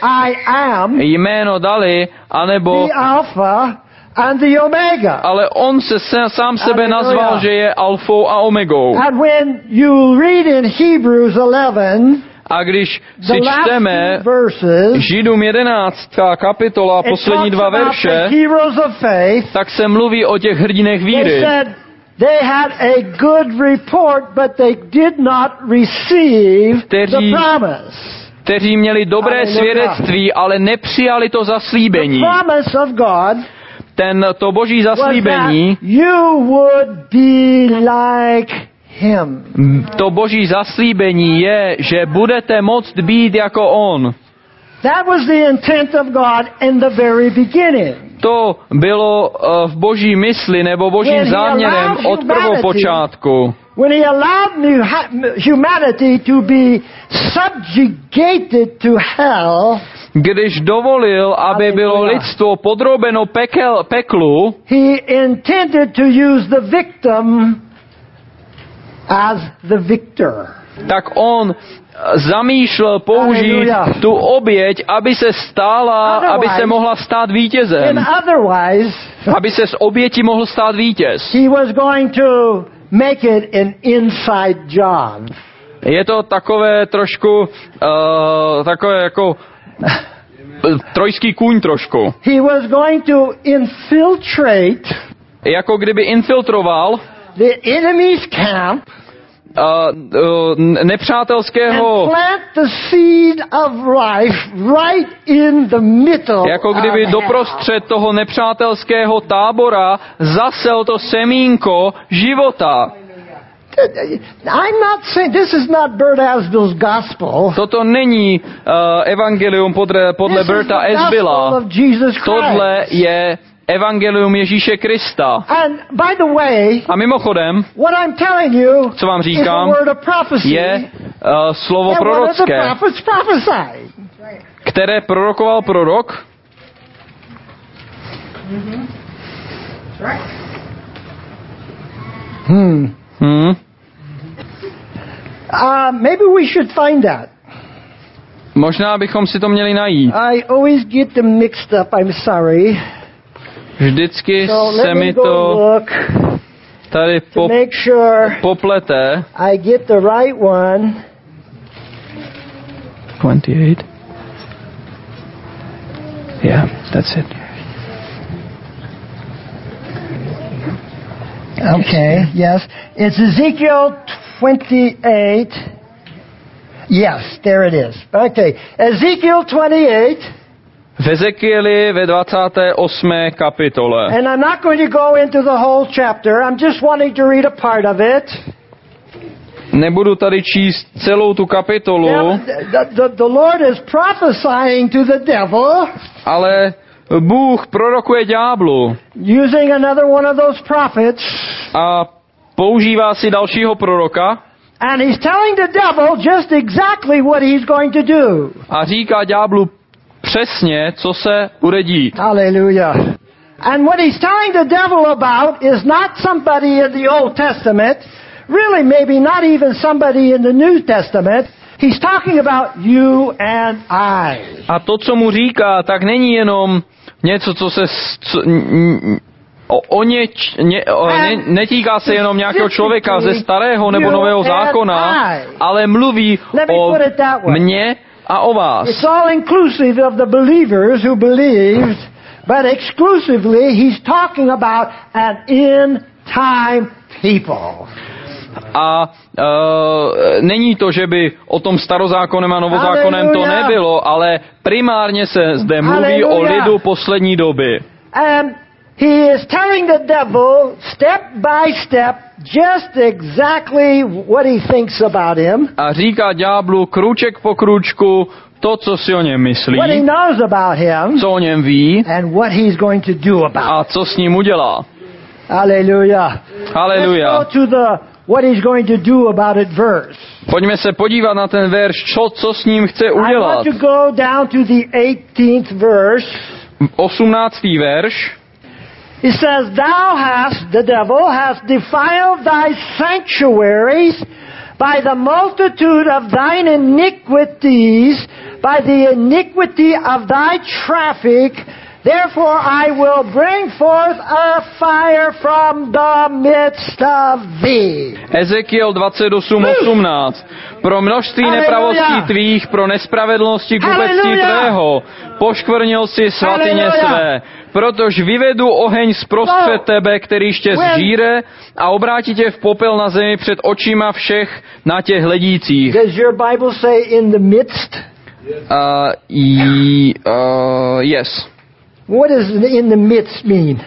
jméno dali, anebo the Alpha and the Omega. Ale on se sám sebe nazval, že je alfou a omegou. And when you read in Hebrews 11, a když si čteme Židům 11. kapitola, poslední 2 verše, tak se mluví o těch hrdinech víry. They had a good report, but they did not receive the promise. Kteří měli dobré svědectví, ale nepřijali to zaslíbení. The promise of God, to boží zaslíbení, you would be like him. To boží zaslíbení je, že budete moct být jako on. That was the intent of God in the very beginning. To bylo v boží mysli nebo božím záměrem od prvopočátku. When he allowed humanity to be subjugated to hell, když dovolil, aby bylo lidstvo podrobeno peklu, he intended to use the victim as the victor. Tak on zamýšlel použít tu oběť, aby se aby se mohla stát vítězem. Aby se z oběti mohl stát vítěz. He was going to make it an inside job. Je to takové trošku takové jako trojský kůň trošku. He was going to infiltrate, jako kdyby infiltroval the enemy's camp, nepřátelského, jako kdyby doprostřed toho nepřátelského tábora zasel to semínko života. I'm not saying this is not Bert Asbill's gospel. Toto není evangelium podle Berta Asbilla. Tohle je evangelium Ježíše Krista. And by the way, a mimochodem, what I'm telling you, co vám říkám, je slovo prorocké, které prorokoval prorok. Maybe we should find that. Možná bychom si to měli najít. I always get them mixed up, I'm sorry. Vždycky se mi to tady poplete. I get the right one. 28. Yeah, that's it. Okay, yes. It's Ezekiel 28. Yes, there it is. Okay, Ezekiel 28. V Ezekieli ve 28. kapitole. And I'm not going to go into the whole chapter. I'm just wanting to read a part of it. Nebudu tady číst celou tu kapitolu. The Lord is prophesying to the devil. Ale Bůh prorokuje ďáblu. Using another one of those prophets. A používá si dalšího proroka. And he's telling the devil just exactly what he's going to do. A říká ďáblu přesně, co se bude dít. Hallelujah. And what he's telling the devil about is not somebody in the Old Testament, really maybe not even somebody in the New Testament. He's talking about you and I. A to, co mu říká, tak není jenom něco, co se netýká se jenom nějakého člověka ze starého nebo nového zákona, ale mluví o mně a o vás. It's all inclusive of the believers who believed, but exclusively he's talking about an end-time people. A není to, že by o tom starozákonem a novozákonem to nebylo, ale primárně se zde mluví o lidu poslední doby. And he is telling the devil step by step just exactly what he thinks about him. A říká ďáblu krůček po krůčku to, co si o něm myslí, what he knows about him, co o něm ví and what he's going to do about a co s ním udělá. Hallelujah. Hallelujah. Let's go to the what he's going to do about it verse. Pojďme se podívat na ten verš, co s ním chce udělat. I want to go down to the 18th verse. 18. verš. He says, "Thou hast, the devil, hast defiled thy sanctuaries by the multitude of thine iniquities, by the iniquity of thy traffic. Therefore I will bring forth a fire from the midst of thee." Ezekiel 28:18. Pro množství nepravostí tvých, pro nespravedlnosti kupectví tvého, poškvrnil si svatyně své. Protož vyvedu oheň zprostřed tebe, kterýž tě zžíre a obrátí tě v popel na zemi před očima všech na tě hledících. Does your Bible say in the midst? Yes. What does in the midst mean?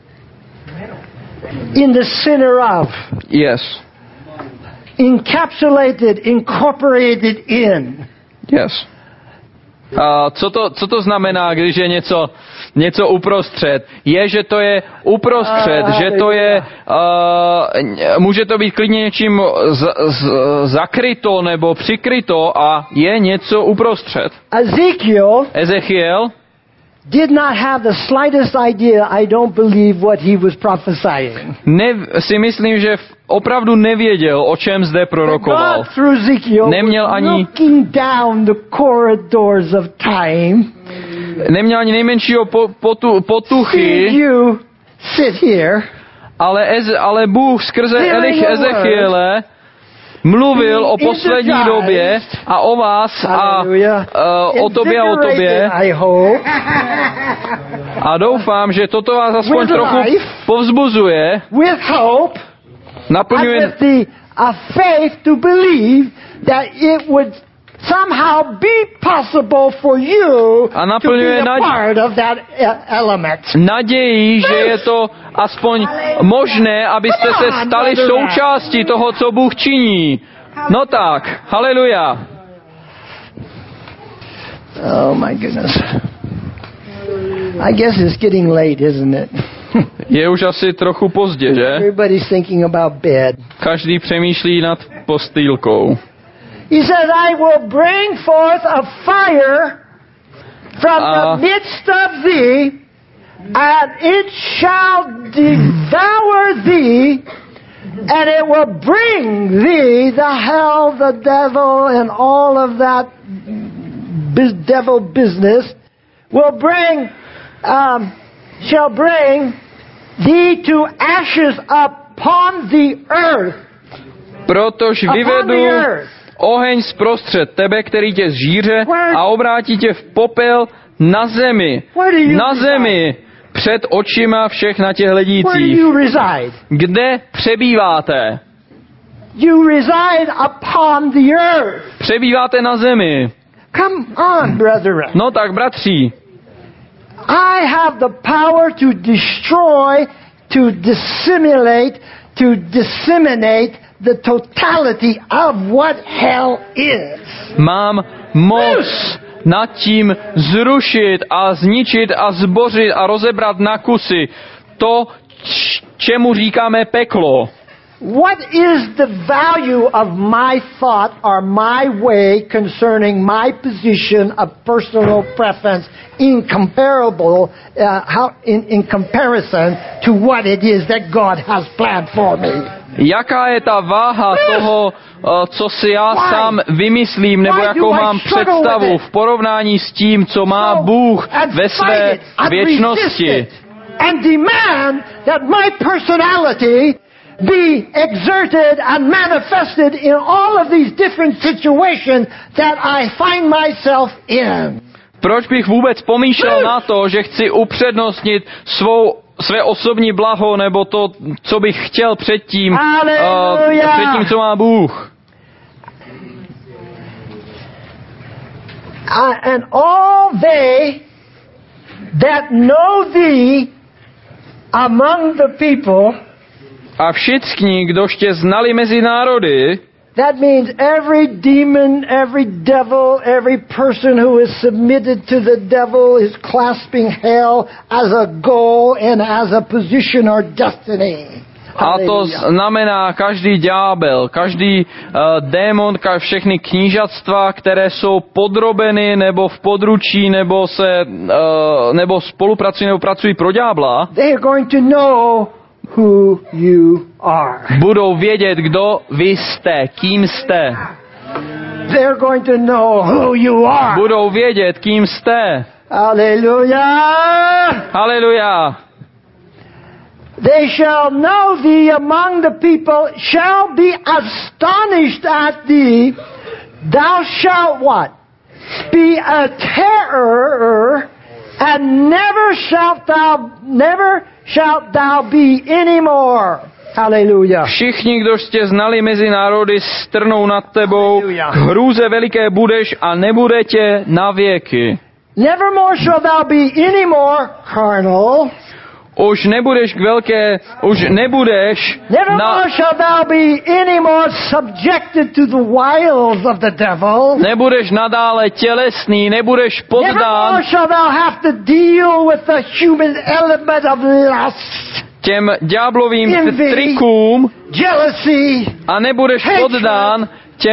In the center of. Yes. Encapsulated, incorporated in. Yes. Co to znamená, když je něco uprostřed? Je, že to je uprostřed, že to je, může to být klidně něčím zakryto nebo přikryto a je něco uprostřed. Ezechiel did not have the slightest idea, I don't believe, what he was prophesying. Si myslím, že opravdu nevěděl, o čem zde prorokoval. Neměl ani nejmenšího potuchy, ale Bůh skrze Ezechiele mluvil o poslední době a o vás a o tobě a o tobě. A doufám, že toto vás aspoň trochu povzbuzuje, naplňuje faith to believe that it would somehow be possible for you to be a part of that element. Naději, že je to aspoň možné, abyste se stali součástí toho, co Bůh činí. No tak, haleluja. Oh my goodness. I guess it's getting late, isn't it? Je už asi trochu pozdě, že? Everybody's thinking about bed. Každý přemýšlí nad postýlkou. He says, I will bring forth a fire from the midst of thee, and it shall devour thee, and it will bring thee the hell, the devil, and all of that devil business shall bring thee to ashes upon the earth. Protož vyvedu oheň zprostřed tebe, který tě zžíře a obrátí tě v popel na zemi. Na zemi. před očima všech na těch Where do hledících. you reside? Kde přebýváte? You reside upon the earth. Přebýváte na zemi. Come on, brethren. No tak, bratří, I have the power to destroy, to disseminate the totality of what hell is. mám moc nad tím zrušit a zničit a zbořit a rozebrat na kusy to, čemu říkáme peklo. What is the value of my thought or my way concerning my position of personal preference in comparison to what it is that God has planned for me? Jaká je ta váha toho, co si já sám vymyslím, nebo jakou mám představu v porovnání s tím, co má Bůh ve své věčnosti? And demand that my personality be exerted and manifested in all of these different situations that I find myself in. Proč bych vůbec pomýšlel na to, že chci upřednostnit své osobní blaho, nebo to, co bych chtěl před tím, co má Bůh? And all they that know thee among the people, a všichni, kdož tě znali mezi národy, that means every demon, every devil, every person who is submitted to the devil is clasping hell as a goal and as a position or destiny. A to znamená každý ďábel, každý démon, všechny knížatstva, které jsou podrobeny nebo v područí, nebo spolupracují nebo pracují pro ďábla, they are going to know who you are. Budou vědět, kdo vy jste, kým jste. They're going to know who you are. Budou vědět, kým jste. Hallelujah. Hallelujah. They shall know thee among the people, shall be astonished at thee. Thou shalt what? Be a terror, and never shalt thou be anymore. Hallelujah. Všichni, kdož tě znali mezi národy, strnou nad tebou. K hrůze veliké budeš a nebude tě na věky. Nevermore shall thou be anymore carnal. Už nebudeš Nevermore shall thou be anymore subjected to the wiles of the devil. Nebudeš nadále tělesný, nebudeš poddán. Nevermore shall thou have to deal with the human element of lust, těm ďáblovým trikům, jealousy, a nebudeš poddán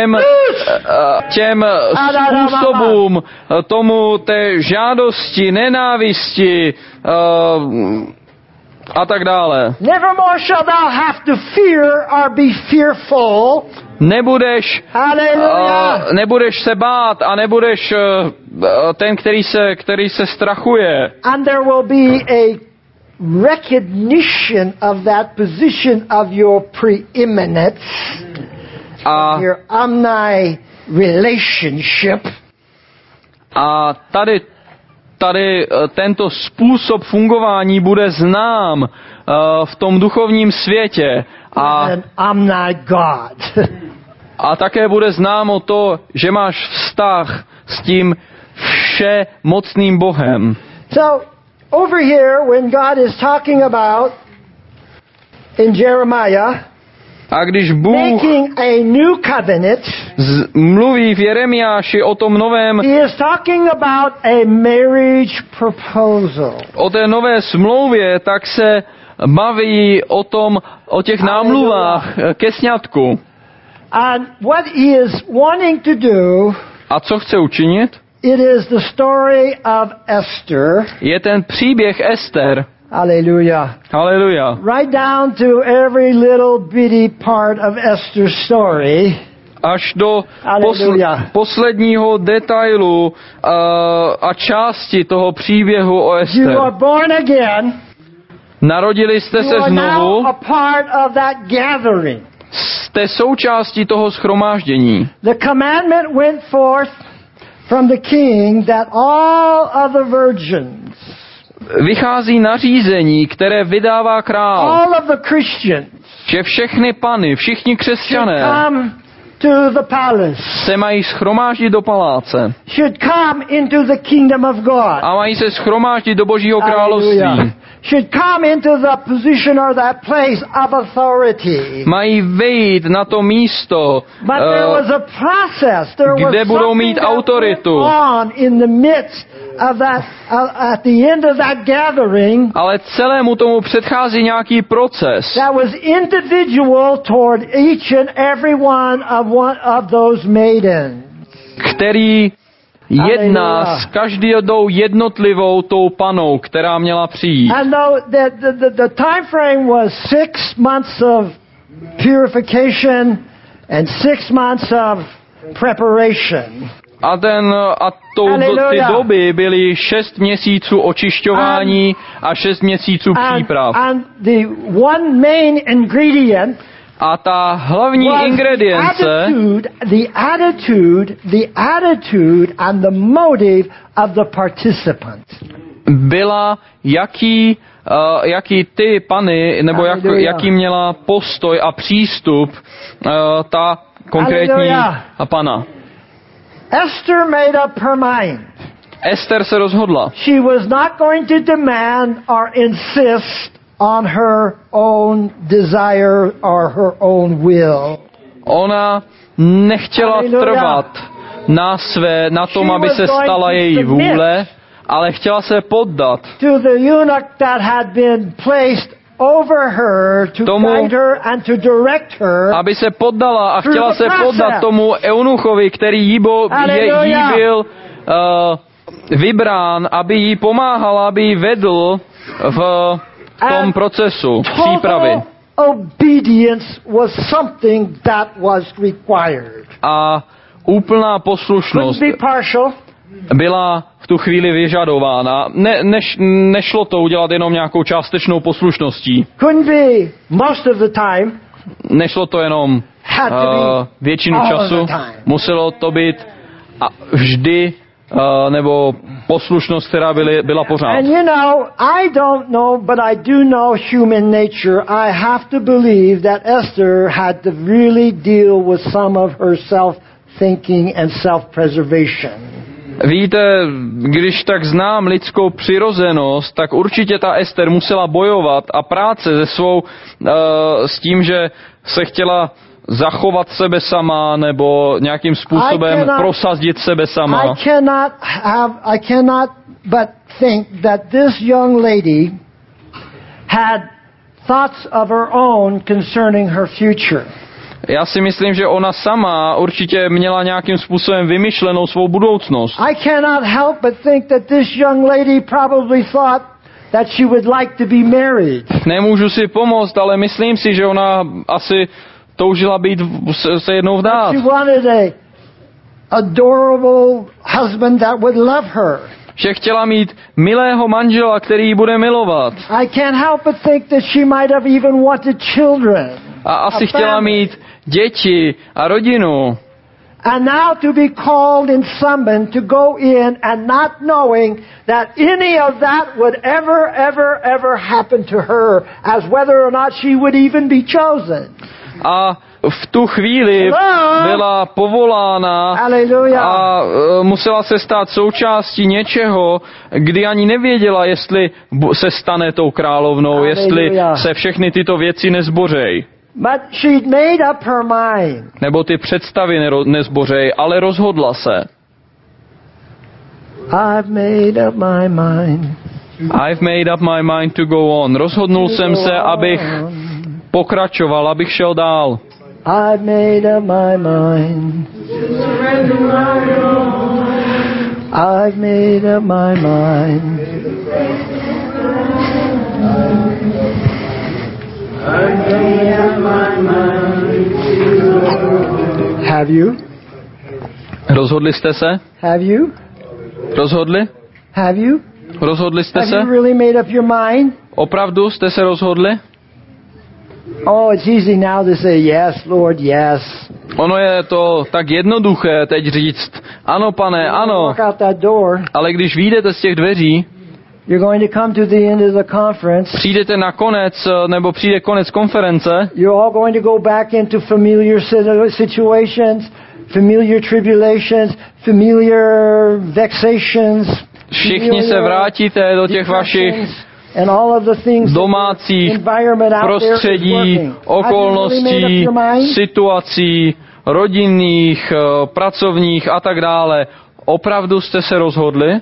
těm způsobům, tomu té žádosti, nenávisti a tak dále. Nevermore shall thou have to fear or be fearful. Nebudeš se bát a nebudeš ten, který se strachuje. And there will be a recognition of that position of your preeminence, your omni relationship. A tady tento způsob fungování bude znám v tom duchovním světě. A také bude známo to, že máš vztah s tím všemocným Bohem. So, over here, when God is talking about in Jeremiah, a když Bůh making a new covenant, mluví v Jeremiáši o tom novém, he is talking about a marriage proposal. O té nové smlouvě, tak se baví o těch námluvách ke sňatku. And what he is wanting to do, a co chce učinit? It is the story of Esther. Je ten příběh Ester. Hallelujah. Hallelujah. Right down to every little bitty part of Esther's story. Až do posledního detailu a části toho příběhu o Ester. You are born again. Narodili jste se znovu. You are now a part of that gathering. Jste součástí toho shromáždění. The commandment went forth from the king that all other virgins vychází nařízení, které vydává král, all of the Christians že všechny pany, všichni křesťané come to the palace, se mají shromáždit do paláce should come into the kingdom of God. a mají se shromáždit do Božího Hallelujah. království. Should come into the position or that place of authority. Mají vejít na to místo, But there was a process. There was kde budou mít something that autoritu. went on in the midst of that, at the end of that gathering. Ale celému tomu předchází nějaký proces, That was individual toward each and every one of those maidens. který jedná Hallelujah. s každou jednotlivou tou panou, která měla přijít. And though the time frame was 6 months of purification and 6 months of preparation. A ty Hallelujah. doby byly 6 měsíců očišťování a 6 měsíců příprav. And the one main ingredient A ta hlavní was ingredience the attitude and the motive of the participant. byla, jaký ty pany, nebo Hallelujah. jaký měla postoj a přístup ta konkrétní Hallelujah. pana. Esther made up her mind. Ester se rozhodla. She was not going to demand or insist on her own desire or her own will. Ona nechtěla Hallelujah. trvat na tom, She aby was se going stala to její submit vůle, ale chtěla se poddat to the eunuch that had been placed over her to tomu, guide her and to direct her. aby se poddala a Through chtěla the se process. poddat tomu eunuchovi, který jí Hallelujah. byl vybrán, aby jí pomáhal, aby jí vedl v tom And procesu přípravy. Total obedience was something that was required. A úplná Couldn't poslušnost be partial. byla v tu chvíli vyžadována. Nešlo to udělat jenom nějakou částečnou poslušností. Couldn't be most of the time. Nešlo to jenom Had to be většinu all času. the time. Muselo to být vždy, nebo poslušnost, která byla pořád. And you know, I don't know, but I do know human nature. I have to believe that Esther had to really deal with some of her self-thinking and self-preservation. Víte, když tak znám lidskou přirozenost, tak určitě ta Ester musela bojovat a práce s tím, že se chtěla zachovat sebe sama nebo nějakým způsobem prosadit sebe sama. I cannot but think that this young lady had thoughts of her own concerning her future. Já si myslím, že ona sama určitě měla nějakým způsobem vymyšlenou svou budoucnost. I cannot help but think that this young lady probably thought that she would like to be married. Nemůžu si pomoct, ale myslím si, že ona asi toužila se jednou vdát. She wanted a adorable husband that would love her. Že chtěla mít milého manžela, který ji bude milovat. I can't help but think that she might have even wanted children. A asi chtěla mít děti a rodinu. And now to be called and summoned to go in and not knowing that any of that would ever happen to her, as whether or not she would even be chosen. A v tu chvíli byla povolána a musela se stát součástí něčeho, kdy ani nevěděla, jestli se stane tou královnou, jestli se všechny tyto věci nezbořej. But she'd made up her mind. Nebo ty představy nezbořej, ale rozhodla se. I've made up my mind. I've made up my mind to go on. Rozhodnul jsem se, abych pokračoval, abych šel dál. I've made up my mind. I've made up my mind. Have you? Rozhodli jste se? Have you? Rozhodli? Have you? Rozhodli jste Have se? you really made up your mind? Opravdu jste se rozhodli? Oh, it's easy now to say yes, Lord, yes. Ono je to tak jednoduché teď říct, ano pane, ano, Walk out that door. ale když vyjdete z těch dveří, you're going to come to the end of the conference. Přijdete na konec, nebo přijde konec konference. You're all going to go back into familiar situations, familiar tribulations, familiar vexations. Všichni se vrátíte do těch vašich domácích prostředí, okolností, situací, rodinných, pracovních a tak dále. Opravdu jste se rozhodli?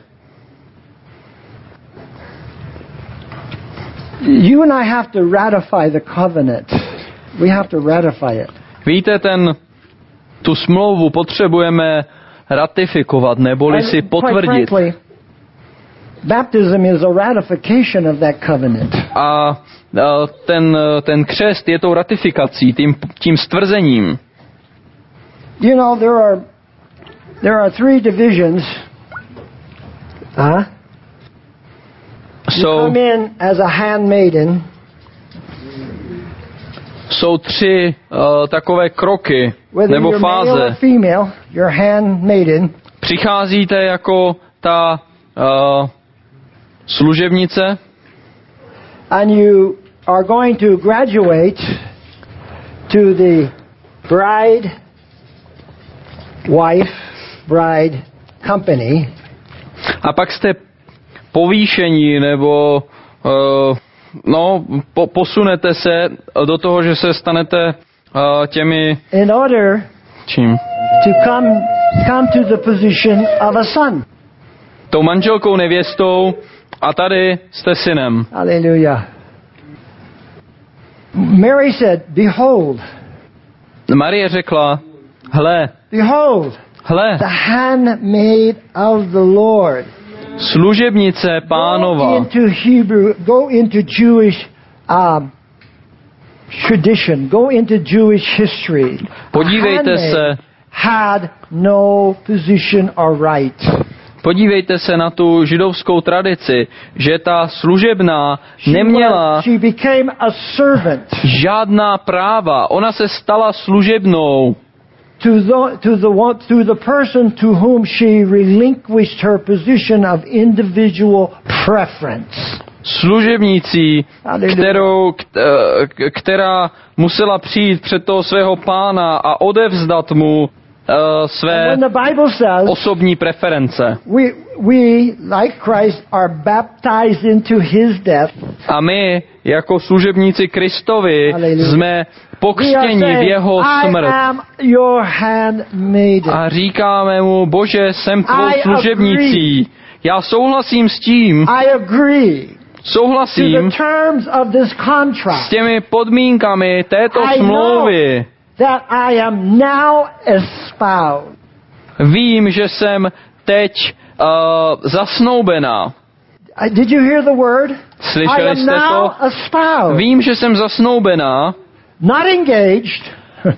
You and I have to ratify the covenant. We have to ratify it. Víte, tu smlouvu potřebujeme ratifikovat, neboli si potvrdit. Baptism is a ratification of that covenant. A ten křest je tou ratifikací, tím stvrzením. You know, there are three divisions. You come in as a handmaiden. Jsou tři takové kroky nebo fáze. Male or female, you're handmaiden. Přicházíte jako ta služebnice. And you are going to graduate to the bride company. A pak jste povýšení nebo posunete se do toho, že se stanete těmi in order čím? To come to the position of a son. Tou manželkou, nevěstou, a tady jste synem. Hallelujah. Mary said, behold. Marie řekla, hle. Behold. Hle. The handmaid of the Lord. Služebnice Pánova. Go into Jewish tradition. Go into Jewish history. Podívejte se. Had no position or right. Podívejte se na tu židovskou tradici, že ta služebná neměla žádná práva. Ona se stala služebnou. To the person to whom she relinquished her position of individual preference. Služebnicí, která musela přijít před toho svého pána a odevzdat mu své osobní preference. We like Christ are baptized into his death. A my jako služebníci Kristovi jsme pokřtěni v jeho smrt. A říkáme mu, Bože, jsem tvou služebnicí. Já souhlasím s tím. Souhlasím s těmi podmínkami této smlouvy. That I am now espoused. Vím, že jsem teď zasnoubená. Did you hear the word? Slyšeli jste to? Espoused. Vím, že jsem zasnoubená. Not engaged.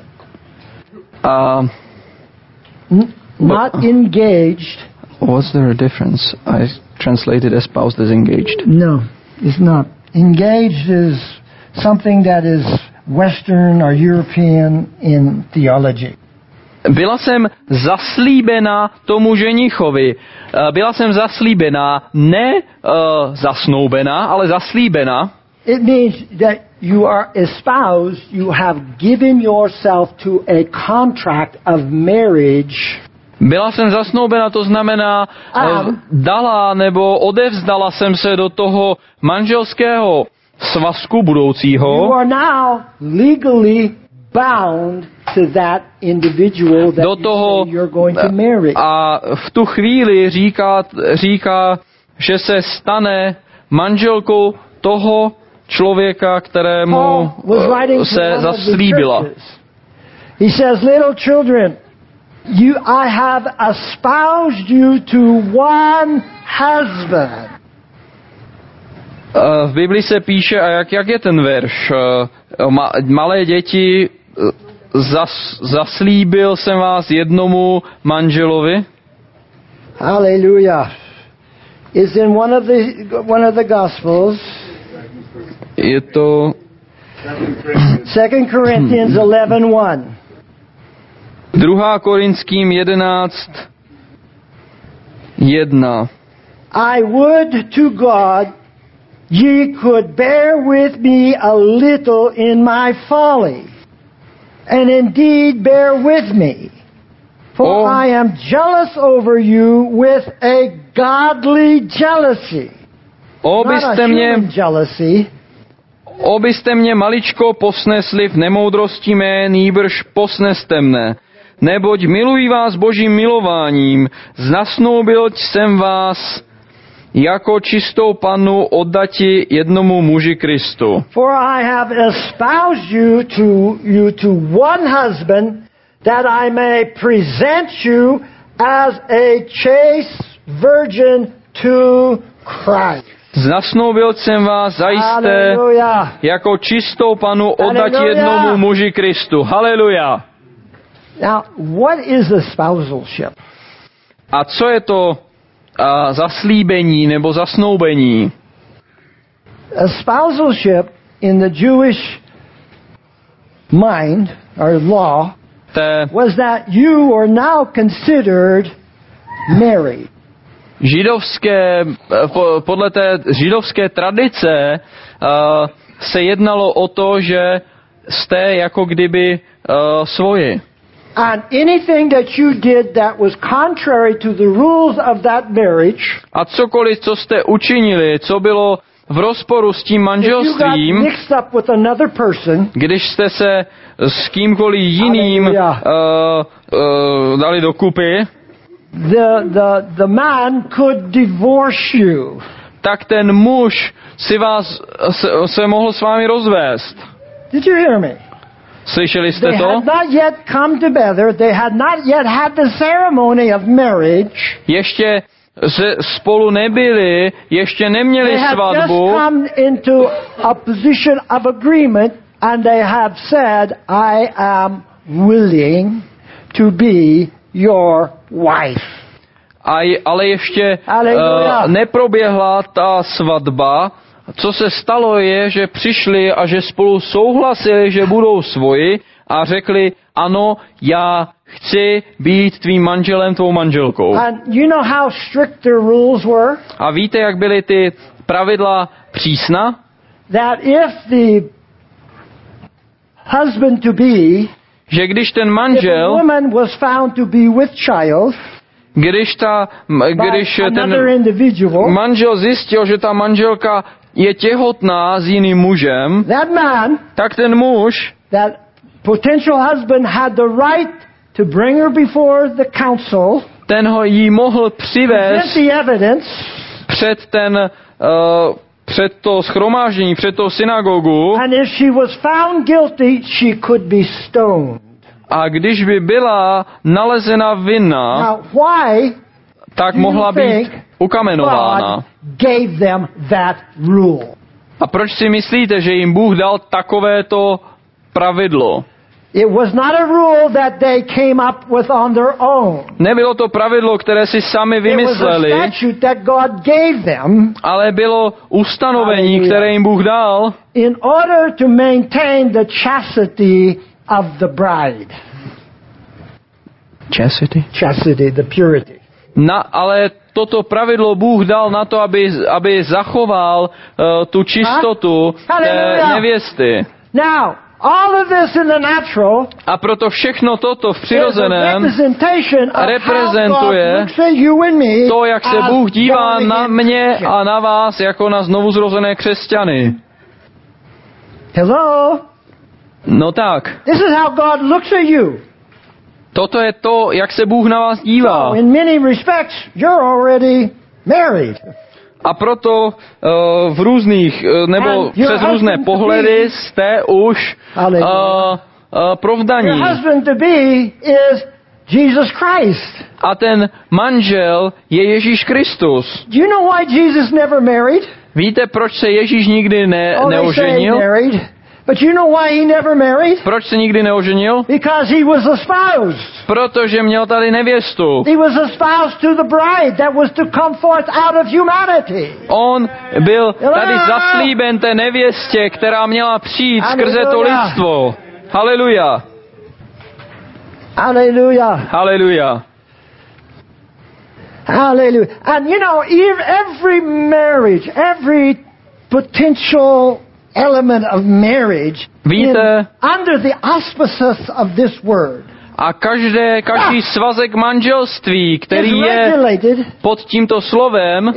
Not engaged. What's there a difference? I translated espoused as engaged. No, it's not. Engaged is something that is Western or European in theology. Byla jsem zaslíbena tomu ženichovi. Byla jsem zaslíbena, ne zasnoubená, ale zaslíbena. It means that you are espoused, you have given yourself to a contract of marriage. Byla jsem zasnoubena, to znamená dala nebo odevzdala jsem se do toho manželského svazku budoucího. You are now legally bound to that individual that do toho, you're going to marry. A v tu chvíli říká, že se stane manželkou toho člověka, kterému se zaslíbila. He says, little children, I have espoused you to one husband. V Biblii se píše, a jak je ten verš? Malé děti, zaslíbil jsem vás jednomu manželovi. Hallelujah. It's in one of the Gospels. Je to 2 Corinthians 11:1. 2. Korinským 11:1. I would to God ye could bear with me a little in my folly, and indeed bear with me. For I am jealous over you with a godly jealousy. Not a human jealousy. Obyste mě maličko posnesli v nemoudrosti mé, nýbrž posneste mne. Neboť miluji vás Božím milováním, zasnoubil jsem vás jako čistou pannu oddati jednomu muži Kristu. For I have espoused you to one husband, that I may present you as a chaste virgin to Christ. Zasnoubil jsem vás zajisté jako čistou pannu oddati jednomu muži Kristu. Haleluja. Now, what is a spousalship? A co je to zaslíbení nebo zasnoubení? A spousalship in the Jewish mind or law was that you are now considered married. Podle té židovské tradice se jednalo o to, že jste jako kdyby svoji. And anything that you did that was contrary to the rules of that marriage, a cokoliv, co jste učinili, co bylo v rozporu s tím manželstvím, když jste se s kýmkoliv jiným dali dokupy, the man could divorce you. Tak ten muž se mohl s vámi rozvést. Did you hear me? Slyšeli jste They to? had not yet come together. They had not yet had the ceremony of marriage. Ještě spolu nebyli, ještě neměli svatbu. They had just come into a position of agreement, and they have said, I am willing to be your wife. Ale ještě neproběhla ta svatba. Co se stalo je, že přišli a že spolu souhlasili, že budou svoji a řekli, ano, já chci být tvým manželem, tvou manželkou. And you know how strict the rules were? A víte, jak byly ty pravidla přísná? That if the husband to be, že když ten manžel, if a woman was found to be with child, když ten manžel zjistil, že ta manželka je těhotná s jiným mužem, that man, tak ten muž, that potential husband had the right to bring her before the council, ten jí mohl přivést před to shromáždění, před to synagogu, and if she was found guilty, she could be stoned. A když by byla nalezena vinna, now, why tak mohla být ukamenována. Gave them that rule? A proč si myslíte, že jim Bůh dal takovéto pravidlo? It was not a rule that they came up with on their own. Nebylo to pravidlo, které si sami vymysleli, it was a statute that God gave them, ale bylo ustanovení, které jim Bůh dal, in order to maintain the chastity of the bride. Chastity, the purity. Ale toto pravidlo Bůh dal na to, aby zachoval tu čistotu té nevěsty. Now, all of this in the natural, a proto všechno toto v přirozeném reprezentuje to, jak se Bůh dívá na mě a na vás jako na znovuzrozené křesťany. Hello? No tak. This is how God looks at you. Toto je to, jak se Bůh na vás dívá. So in many respects, you're already married. A proto v různých, nebo přes různé pohledy jste už provdaní. Your husband to be is Jesus Christ. A ten manžel je Ježíš Kristus. Do you know why Jesus never married? Víte, proč se Ježíš nikdy neoženil? But you know why he never married? Proč se nikdy neoženil? Because he was espoused. Protože měl tady nevěstu. He was espoused to the bride that was to come forth out of humanity. On byl tady zaslíben té nevěstě, která měla přijít skrze to lidstvo. Haleluja. Haleluja. Haleluja. Hallelujah. And you know, every marriage, every potential element of marriage Víte, under the auspices of this word. A každý svazek manželství, který je pod tímto slovem,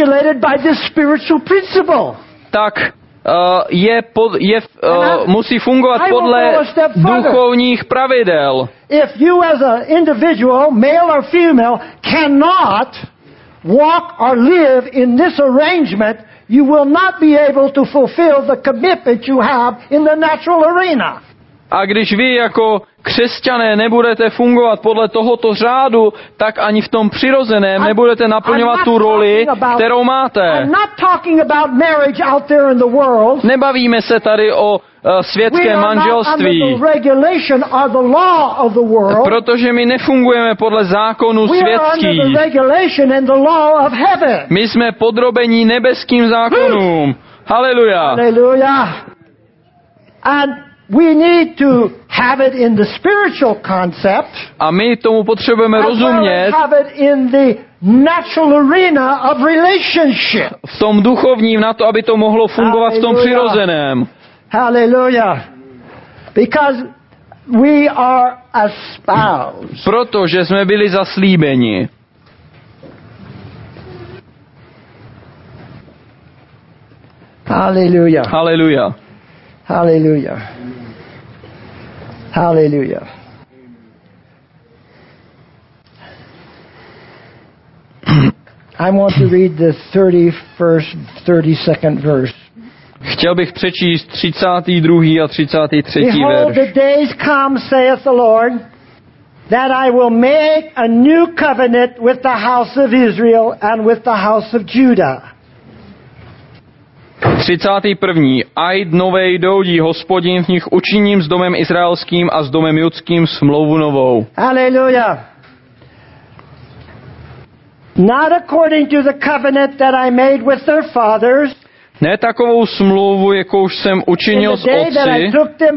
tak musí fungovat podle duchovních pravidel. If you as an individual, male or female, cannot walk or live in this arrangement, you will not be able to fulfill the commitment you have in the natural arena. A když vy jako křesťané nebudete fungovat podle tohoto řádu, tak ani v tom přirozeném nebudete naplňovat tu roli, kterou máte. Nebavíme se tady o světském manželství, protože my nefungujeme podle zákonů světských. My jsme podrobení nebeským zákonům. Haleluja. We need to have it in the spiritual concept. A my tomu potřebujeme rozumět. Have it in the natural arena of relationship. V tom duchovním, na to, aby to mohlo fungovat v tom přirozeném. Hallelujah. Because we are espoused. Protože jsme byli zaslíbeni. Hallelujah. Hallelujah. Hallelujah. Hallelujah. I want to read the 32nd verse. Chtěl bych přečíst 32. a 33. Behold, verš. the days come, saith the Lord, that I will make a new covenant with the house of Israel and with the house of Judah. 31. Aj dnové jdou, Hospodin, v nich učiním s domem izraelským a s domem judským smlouvu novou. Hallelujah. Not according to the covenant that I made with their fathers. Ne takovou smlouvu, jakou jsem učinil s otci,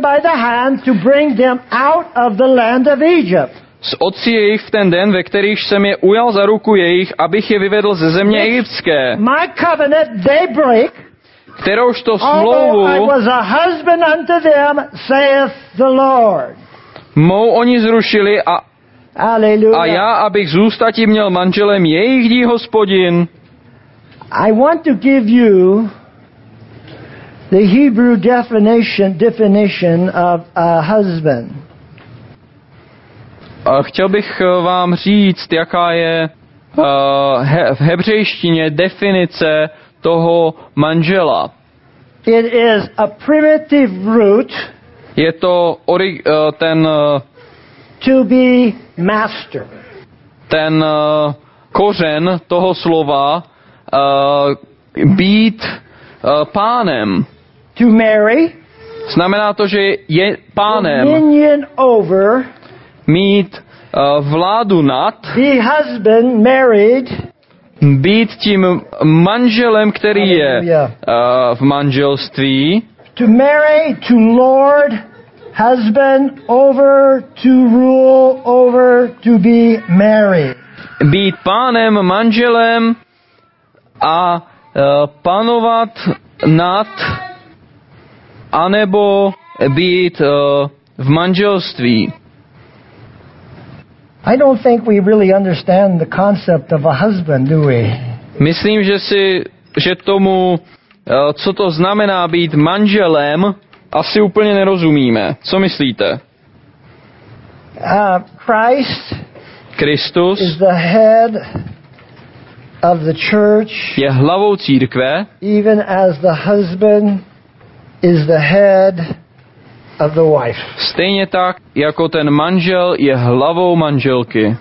s otci jejich v ten den, ve kterých jsem je ujal za ruku jejich, abych je vyvedl ze země egyptské. My covenant they break, kterouž to smlouvu mou oni zrušili a já, abych zůstati měl manželem jejich, dí Hospodin. I want to give you the Hebrew definition of a husband. Chtěl bych vám říct, jaká je v hebrejštině definice toho manžela. It is a primitive root. Je to ten to be master. Ten kořen toho slova být pánem. To marry. Znamená to, že je pánem. Dominion over. Mít vládu nad. The husband married. Být tím manželem, který je v manželství. To marry, to lord, husband, over, to rule, over, to be married. Být pánem, manželem a panovat nad, anebo být v manželství. I don't think we really understand the concept of a husband, do we? Myslím, že tomu, co to znamená být manželem, asi úplně nerozumíme. Co myslíte? Kristus is the head of the church. Je hlavou církve. Even as the husband is the head of the wife. Stejně tak, jako ten manžel je hlavou manželky.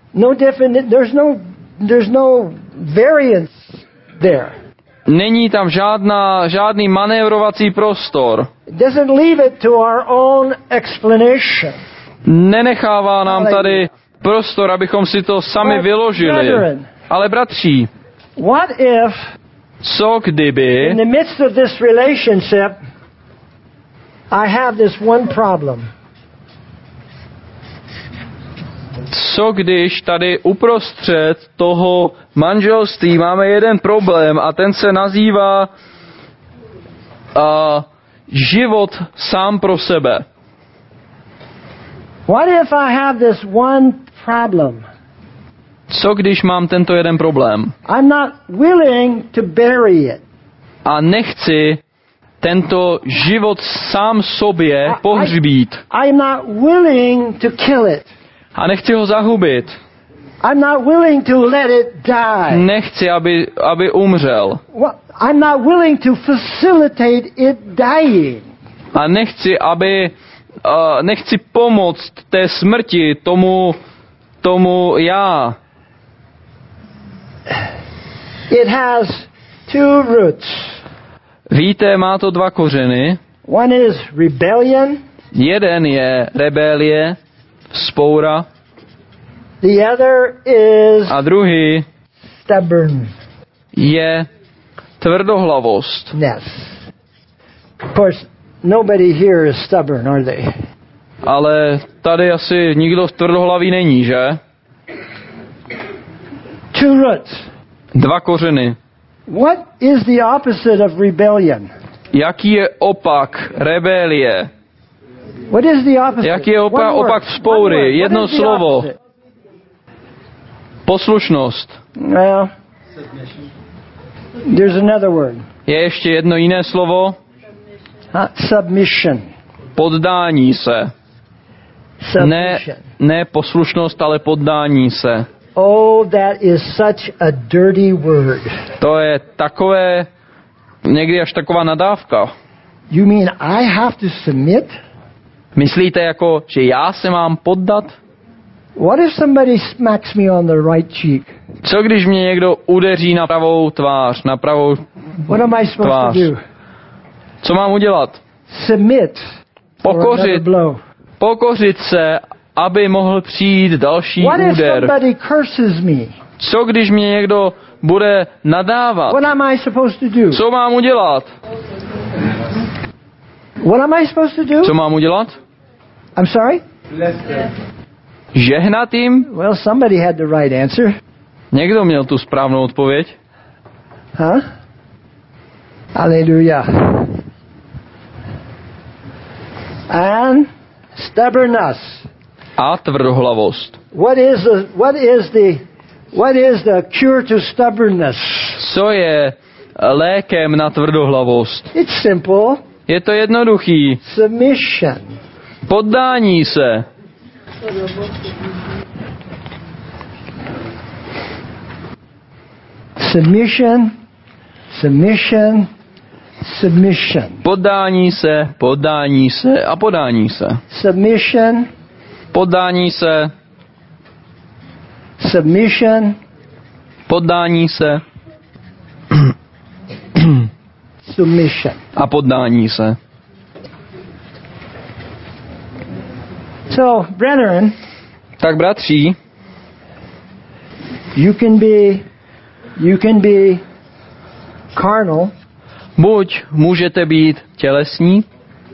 There's no variance there. Není tam žádný manévrovací prostor. It doesn't leave it to our own explanation. Nenechává nám tady prostor, abychom si to sami vyložili. Ale bratři, what if co kdyby in the midst of this relationship I have this one problem. Co když tady uprostřed toho manželství máme jeden problém a ten se nazývá život sám pro sebe? What if I have this one problem? Co když mám tento jeden problém? I'm not willing to bury it. A nechci tento život sám sobě pohřbít. I'm not willing to kill it. A nechci ho zahubit. I'm not willing to let it die. Nechci, aby umřel. I'm not willing to facilitate it dying. A nechci pomoct té smrti tomu já. It has two roots. Víte, má to dva kořeny. One is rebellion. Jeden je rebelie, vzpoura. The other is A druhý stubborn. je tvrdohlavost. Yes. Of course, nobody here is stubborn, are they? Ale tady asi nikdo tvrdohlavý není, že? Two roots. Dva kořeny. What is the opposite of rebellion? Jaký je opak rebelie? What is the opposite? Jaký je opak vzpoury? Jedno slovo. Poslušnost. Well, there's another word. Je ještě jedno jiné slovo? Submission. Poddání se. Ne poslušnost, ale poddání se. Oh, that is such a dirty word. To je takové, někdy až taková nadávka. You mean I have to submit? Myslíte jako, že já se mám poddat? What if somebody smacks me on the right cheek? Co když mě někdo udeří na pravou tvář, na pravou What am I supposed tvář? to do? Co mám udělat? Submit. Pokořit se, aby mohl přijít další What if úder. somebody curses me? Co když mě někdo bude nadávat? What am I supposed to do? Co mám udělat? What am I supposed to do? Co mám udělat? I'm sorry? Žehnat jim? Well, somebody had the right answer. Někdo měl tu správnou odpověď. Huh? Hallelujah. And stubbornness. A tvrdohlavost. What is the cure to stubbornness? Co je lékem na tvrdohlavost? It's simple. Je to jednoduchý. Submission. Poddání se. Submission. Submission. Submission. Poddání se a podání se. Submission. Poddání se. Submission. Poddání se. Submission. A poddání se. So, brethren, tak bratří, you can be carnal. Buď můžete být tělesní,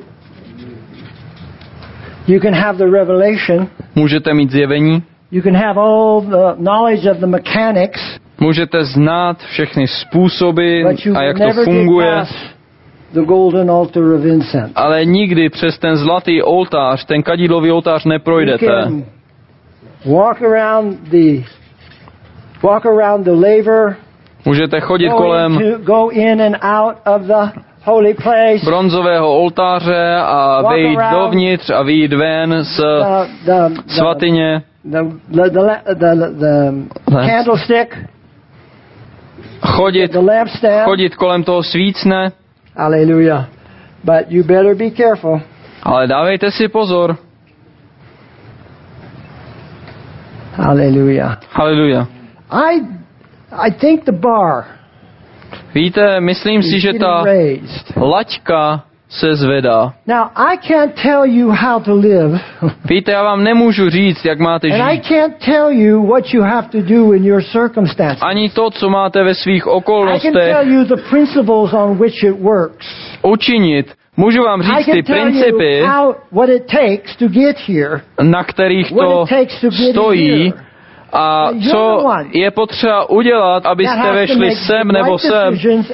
you can have the revelation, můžete mít zjevení, you can have all the knowledge of the mechanics, můžete znát všechny způsoby a jak to never funguje, get past the golden altar of incense. Ale nikdy přes ten zlatý oltář, ten kadidlový oltář neprojdete. You can walk around the laver. Můžete chodit kolem go in and out of the holy place. Bronzového oltáře a vejít dovnitř a vyjít ven z svatyně. The candlestick. Chodit kolem toho svícne. Hallelujah. But you better be careful. Ale dávejte si pozor. Hallelujah. Hallelujah. I think the bar. Víte, myslím si, že ta laťka se zvedá. Now I can't tell you how to live. Víte, já vám nemůžu říct, jak máte žít. And I can't tell you what you have to do in your circumstances. Ani to, co máte ve svých okolnostech. I can tell you the principles on which it works. Učinit, Můžu vám říct ty principy, na kterých to stojí, a co je potřeba udělat, abyste vešli sem nebo sem.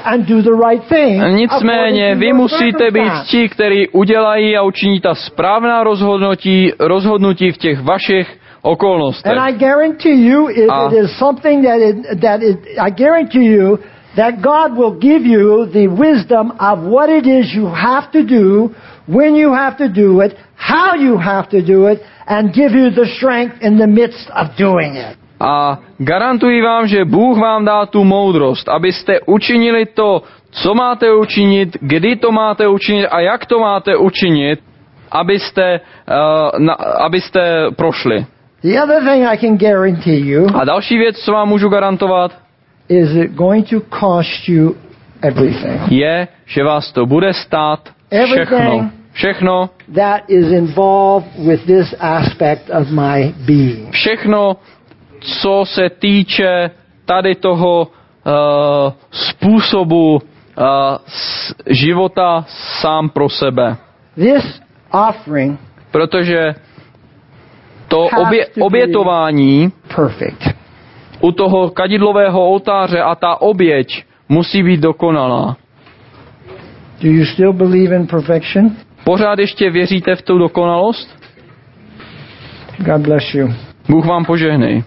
Nicméně vy musíte být ti, kteří udělají a učiní ta správná rozhodnutí v těch vašich okolnostech. That God will give you the wisdom of what it is you have to do, when you have to do it, how you have to do it, and give you the strength in the midst of doing it. A garantuji vám, že Bůh vám dá tu moudrost, abyste učinili to, co máte učinit, kdy to máte učinit a jak to máte učinit, abyste prošli. The other thing I can guarantee you. A další věc, co vám můžu garantovat, is it going to cost you everything. Je, že vás to bude stát všechno. Všechno. That is involved with this aspect of my being. Všechno, co se týče tady toho způsobu života sám pro sebe. This offering, protože to obětování perfect. U toho kadidlového oltáře a ta oběť musí být dokonalá. Do you still believe in perfection? Pořád ještě věříte v tu dokonalost? God bless you. Bůh vám požehnej.